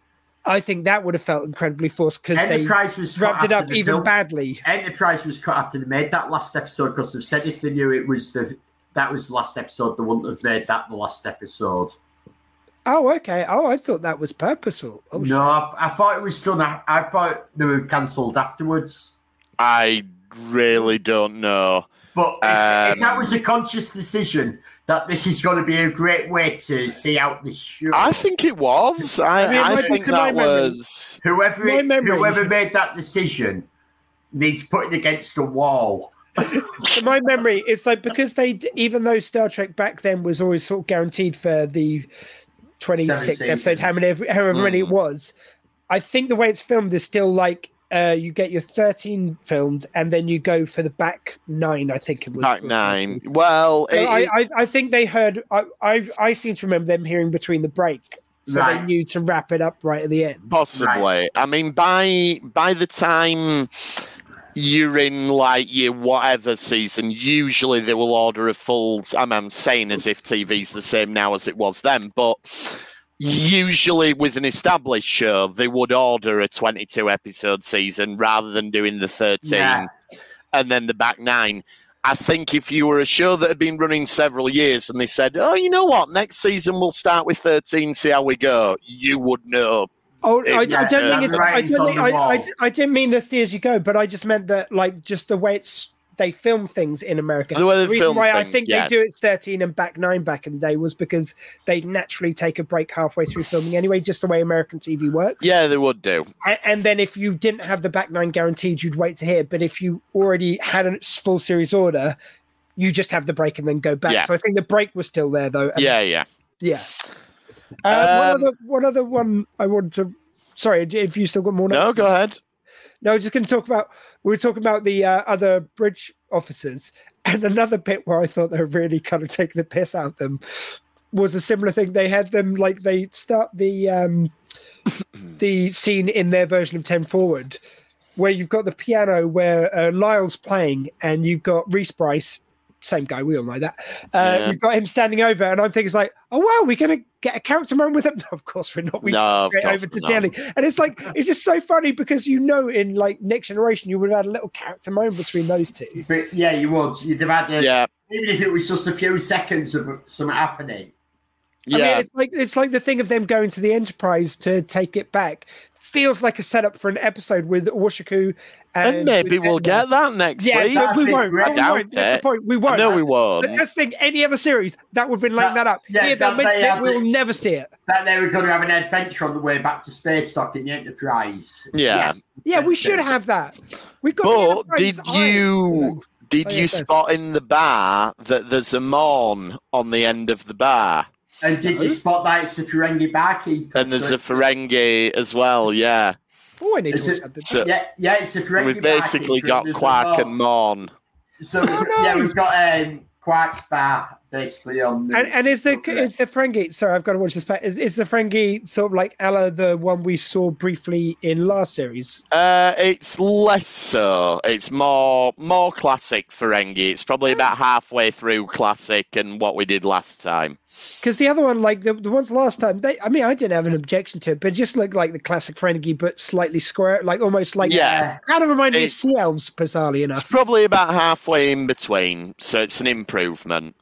S4: I think that would have felt incredibly forced because they
S3: was
S4: wrapped it up
S3: the
S4: even
S3: film.
S4: badly.
S3: Enterprise was cut after they made that last episode because they said if they knew it was the that was the last episode, they wouldn't have made that the last episode.
S4: Oh, okay. Oh, I thought that was purposeful. Oh,
S3: no, I, I thought it was done. I, I thought they were cancelled afterwards.
S2: I really don't know.
S3: But if,
S2: um,
S3: if that was a conscious decision that this is going to be a great way to see out the show,
S2: I think it was. I,
S4: I, mean,
S2: I
S4: my,
S2: think
S4: my
S2: that
S4: memory,
S2: was
S3: whoever
S4: my memory.
S3: whoever made that decision needs putting against a wall.
S4: In my memory, it's like because they, even though Star Trek back then was always sort of guaranteed for the twenty-six episode, how many, however many
S2: mm.
S4: it was, I think the way it's filmed is still like. Uh, you get your thirteen filmed, and then you go for the back nine. I think it was
S2: back nine. Well,
S4: so
S2: it,
S4: I, I, I think they heard. I, I, I seem to remember them hearing between the break, so
S3: right.
S4: they knew to wrap it up right at the end.
S2: Possibly.
S3: Right.
S2: I mean, by by the time you're in like your whatever season, usually they will order a full. I mean, I'm saying as if T V's the same now as it was then, but. Usually with an established show, they would order a twenty-two episode season rather than doing the thirteen
S3: yeah.
S2: and then the back nine. I think if you were a show that had been running several years and they said, oh, you know what, next season we'll start with thirteen, see how we go, you would know.
S4: Oh, I, I don't think it's. I,
S3: Right,
S4: don't think,
S3: on the
S4: I, I,
S3: wall.
S4: I didn't mean the see as you go, but I just meant that, like, just the way it's they film things in America.
S2: The way they
S4: reason
S2: film
S4: why I
S2: things,
S4: think
S2: yes.
S4: they do it thirteen and back nine back in the day was because they naturally take a break halfway through filming anyway, just the way American T V works.
S2: Yeah, they would do.
S4: And, and then if you didn't have the back nine guaranteed, you'd wait to hear. But if you already had a full series order, you just have the break and then go back.
S2: Yeah.
S4: So I think the break was still there, though. And
S2: Yeah, yeah.
S4: yeah. Uh,
S2: Um,
S4: one, other, one other one I wanted to. Sorry, if you still got more.
S2: No,
S4: notes?
S2: go ahead.
S4: No, I was just going to talk about. We were talking about the uh, other bridge officers, and another bit where I thought they were really kind of taking the piss out of them was a similar thing. They had them like they start the um, the scene in their version of ten Forward, where you've got the piano where uh, Lyle's playing, and you've got Reese Bryce. Same guy, we all know that. Uh,
S2: Yeah.
S4: We've got him standing over, and I'm thinking, it's like, oh wow, we're gonna get a character moment with him. No, of course we're not. We
S2: No,
S4: go
S2: of
S4: straight
S2: course
S4: over to
S2: we're
S4: Telly,
S2: not.
S4: and it's like it's just so funny because you know, in like Next Generation, you would have had a little character moment between those two.
S3: But yeah, you would. You'd have had a,
S2: Yeah.
S3: even if it was just a few seconds of something happening.
S2: Yeah.
S4: I mean, it's like it's like the thing of them going to the Enterprise to take it back. Feels like a setup for an episode with Washiku. And,
S2: and maybe
S4: with
S2: we'll
S4: Edna.
S2: get that next
S4: Yeah,
S2: week.
S4: but we
S3: That'd be
S4: won't.
S3: great.
S4: But we
S2: I
S4: won't.
S2: doubt
S4: That's
S2: it.
S4: the point. We won't.
S2: No, we
S4: But
S2: won't.
S4: that's the thing. Any other series that would have been laying that,
S3: That-
S4: up.
S3: yeah,
S4: Yeah, they'll
S3: that
S4: mention
S3: they
S4: it.
S3: have
S4: We'll
S3: to-
S4: never see it.
S3: That they were going to have an adventure on the way back to Space Dock in the Enterprise.
S2: Yeah.
S3: Yes.
S4: Yeah, we should have that. We've got. the
S2: But did
S4: Enterprise Iron.
S2: you did
S4: Oh, yeah,
S2: you
S4: first.
S2: spot in the bar that there's a Morn on the end of the bar?
S3: And did you spot that it's a Ferengi barkeeper?
S2: And there's
S3: So
S2: a
S3: it's-
S2: Ferengi as well, yeah.
S4: Oh, I need
S3: It's
S4: to
S3: a-
S4: watch something.
S2: So
S3: Yeah, yeah, it's the Ferengi
S2: we've basically
S3: bar
S2: got
S3: there's a
S2: Quark
S3: bar.
S2: and Morn.
S3: So
S4: Oh,
S3: yeah,
S4: nice.
S3: we've got um, Quark's bar basically on. The,
S4: And, and is the is the Ferengi? Sorry, I've got to watch this back. Is, is the Ferengi sort of like a la the one we saw briefly in last series?
S2: Uh, it's less so. It's more more classic Ferengi. It's probably about halfway through classic and what we did last time.
S4: Because the other one, like the, the ones last time, they I mean, I didn't have an objection to it, but it just looked like the classic Ferengi, but slightly square, like almost like
S2: Yeah.
S4: kind of reminded me of
S2: It's-
S4: Sea Elves, bizarrely
S2: It's
S4: enough.
S2: probably about halfway in between, so it's an improvement.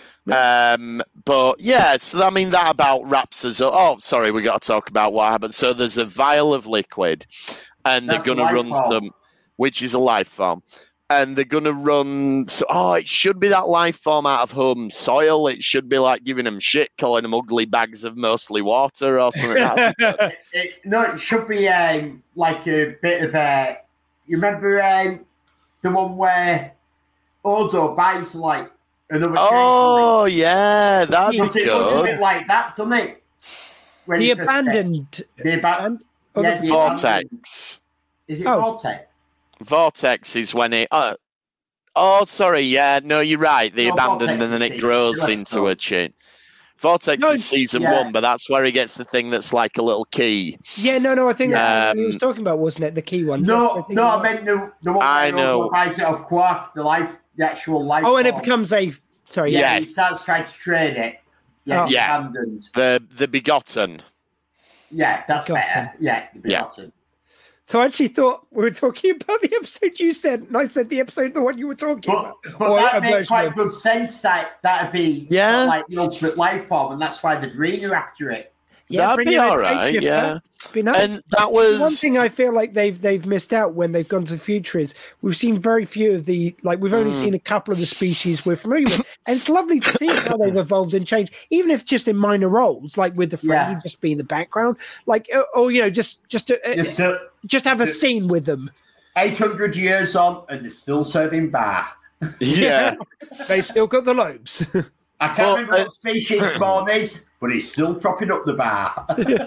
S2: Um, but yeah, so I mean that about wraps us up. Oh, sorry, we got to talk about what happened. So there's a vial of liquid, and
S3: That's
S2: they're
S3: a
S2: going to
S3: life
S2: run
S3: form.
S2: some, which is a life form, and they're going to run. So oh, it should be that life form out of home soil. It should be like giving them shit, calling them ugly bags of mostly water or something. Like that.
S3: It, it, no, it should be um, like a bit of a. You remember um, the one where Odo buys like another.
S2: Oh yeah, that'd
S3: changeling?
S2: be
S3: It looks a
S2: good.
S3: bit like that, doesn't it? When
S4: The
S3: he first
S4: abandoned.
S3: gets- The abandoned.
S4: And, oh,
S3: Yeah,
S4: the-
S3: the-
S2: Vortex.
S3: Is it
S4: Oh.
S3: Vortex?
S2: Vortex is when it. Uh, oh, sorry. Yeah, no, you're right. The
S3: No,
S2: abandoned,
S3: Vortex
S2: and then
S3: is
S2: it
S3: season
S2: grows
S3: two,
S2: into
S3: so-
S2: a chain. Vortex
S4: No,
S2: is season
S3: yeah.
S2: one, but that's where he gets the thing that's like a little key.
S4: yeah, no, no, I think that's what he
S2: Um,
S4: was talking about, wasn't it? The key one. Yes,
S3: No,
S4: I think
S3: no,
S4: it
S3: I
S4: was.
S3: meant the the one
S2: I
S3: where
S2: know.
S3: Odo buys it off Quark, the life, the actual life.
S4: Oh, and it
S3: form.
S4: becomes a. Sorry,
S3: Yeah,
S4: yeah.
S3: he starts trying to train it. Yeah,
S4: Oh.
S3: the
S2: Yeah.
S3: abandoned.
S2: The the begotten.
S3: Yeah, that's
S4: Begotten.
S3: better. Yeah, the
S2: Yeah.
S3: begotten.
S4: So I actually thought we were talking about the episode you said, and I said the episode the one you were talking
S3: But,
S4: about.
S3: but
S4: Or a
S3: that makes
S4: version
S3: quite
S4: of-
S3: good sense that that'd be
S2: Yeah.
S3: sort of like the ultimate life form, and that's why the green are after it.
S4: Yeah,
S2: That'd
S4: bring
S2: be
S4: it out,
S2: all right.
S4: thank you,
S2: Yeah,
S4: Be nice.
S2: and that
S4: One
S2: was
S4: thing I feel like they've they've missed out when they've gone to the future is we've seen very few of the like we've only
S2: Mm.
S4: seen a couple of the species we're familiar with, and it's lovely to see how they've evolved and changed, even if just in minor roles, like with the Ferengi
S3: Yeah.
S4: just being the background, like or, or you know just just to, uh,
S3: They're still
S4: just have a
S3: the-
S4: scene with them.
S3: eight hundred years on, and they're still serving bar.
S2: yeah.
S4: They still got the lobes.
S3: I can't
S2: Well,
S3: remember
S2: uh,
S3: what species spawn is, but he's still propping up the bar.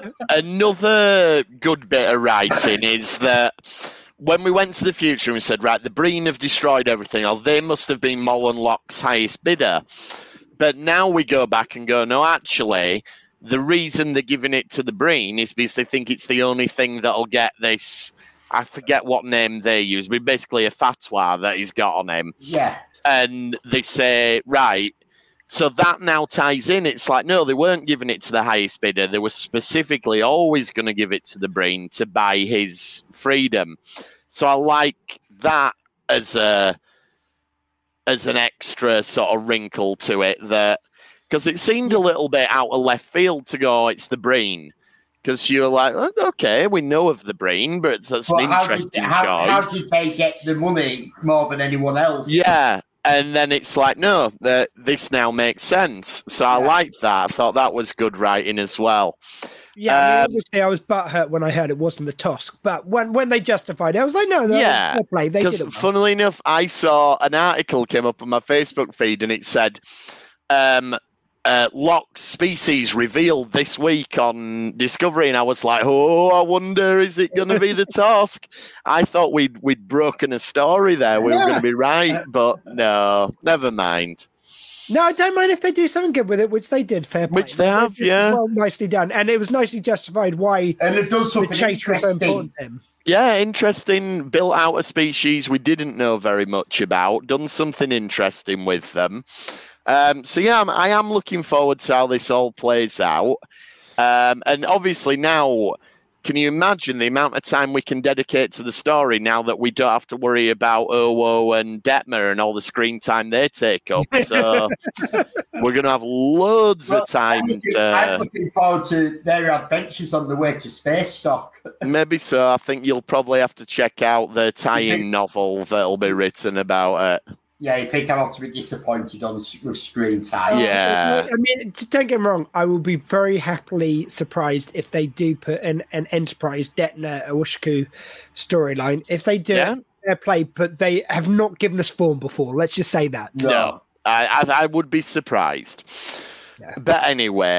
S2: Another good bit of writing is that when we went to the future and we said, right, the Breen have destroyed everything, or they must have been Mullen Locke's highest bidder. But now we go back and go, no, actually, the reason they're giving it to the Breen is because they think it's the only thing that'll get this. I forget what name they use, but basically a fatwa that he's got on him.
S3: yeah.
S2: And they say, right, so that now ties in. It's like, no, they weren't giving it to the highest bidder. They were specifically always going to give it to the Breen to buy his freedom. So I like that as a as an extra sort of wrinkle to it, that because it seemed a little bit out of left field to go, it's the Breen. Because you're like, oh, okay, we know of the Breen, but that's
S3: But
S2: an
S3: how did,
S2: interesting
S3: how, how
S2: choice.
S3: did they get the money more than anyone else?
S2: Yeah, and then it's like, no, the, this now makes sense. So I
S3: Yeah.
S2: liked that. I thought that was good writing as well.
S4: Yeah, I mean,
S2: Um,
S4: obviously I was butthurt when I heard it wasn't the Tusk, but when when they justified it, I was like, no, no,
S2: Yeah,
S4: fair play. They
S2: Because
S4: did it well.
S2: funnily enough, I saw an article came up on my Facebook feed and it said, um, uh, Locke's species revealed this week on Discovery, and I was like, oh, I wonder, is it going to be the Tusk? I thought we'd we'd broken a story there. We were
S4: Yeah.
S2: going to be right, but no, never mind.
S4: No, I don't mind if they do something good with it, which they did. Fair play.
S2: Which they have,
S4: This was
S2: yeah.
S4: well, nicely done, and it was nicely justified why
S3: And it does
S4: the
S3: something
S4: chase was so
S3: interesting.
S4: important to him.
S2: Yeah, interesting. Built out a species we didn't know very much about. Done something interesting with them. Um, so yeah, I'm, I am looking forward to how this all plays out. Um, and obviously now, can you imagine the amount of time we can dedicate to the story now that we don't have to worry about Owo and Detmer and all the screen time they take up? So we're going to have loads
S3: Well,
S2: of time
S3: I'm looking,
S2: to...
S3: I'm looking forward to their adventures on the way to space stock.
S2: Maybe so. I think you'll probably have to check out the tie-in
S3: think-
S2: novel that'll be written about it.
S3: Yeah, you think I'll have to be disappointed on s- with screen time?
S2: Yeah.
S4: I mean, t- don't get me wrong. I will be very happily surprised if they do put an, an Enterprise Detmer Ushku storyline. If they do,
S2: Yeah.
S4: it, fair play. But they have not given us form before. Let's just say that.
S2: No, I, I, I would be surprised.
S4: Yeah.
S2: But anyway,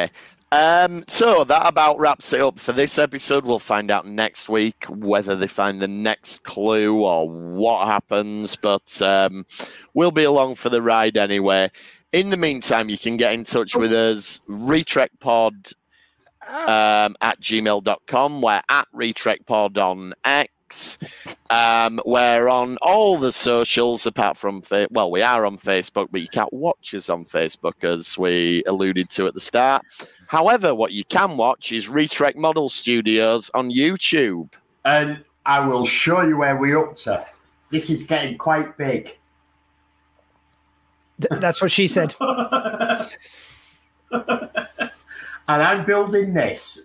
S2: Um, so that about wraps it up for this episode. We'll find out next week whether they find the next clue or what happens, but um, we'll be along for the ride anyway. In the meantime, you can get in touch with us, RetrekPod um, at gmail dot com. We're at RetrekPod on X. Um, we're on all the socials apart from, fa- well, we are on Facebook, but you can't watch us on Facebook as we alluded to at the start. However, what you can watch is Retrek Model Studios on YouTube.
S3: And I will show you where we're up to. This is getting quite big.
S4: Th- that's what she said.
S3: And I'm building this.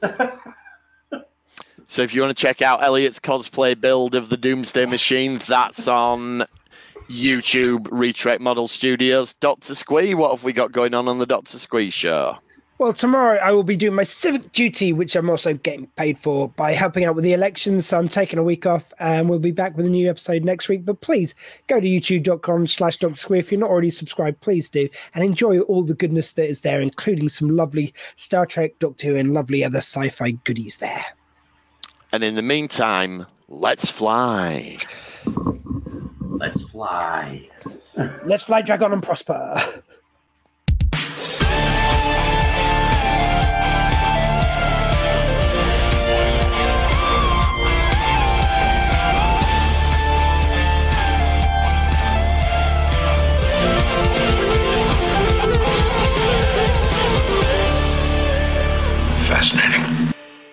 S2: So if you want to check out Elliot's cosplay build of the Doomsday Machine, that's on YouTube, Retrek Model Studios. Doctor Squee, what have we got going on on the Doctor Squee show?
S4: Well, tomorrow I will be doing my civic duty, which I'm also getting paid for by helping out with the elections. So I'm taking a week off and we'll be back with a new episode next week. But please go to youtube.com slash Doctor Squee. If you're not already subscribed, please do. And enjoy all the goodness that is there, including some lovely Star Trek, Doctor Who, and lovely other sci-fi goodies there.
S2: And in the meantime, let's fly.
S3: Let's fly.
S4: Let's fly, Dragon, and prosper.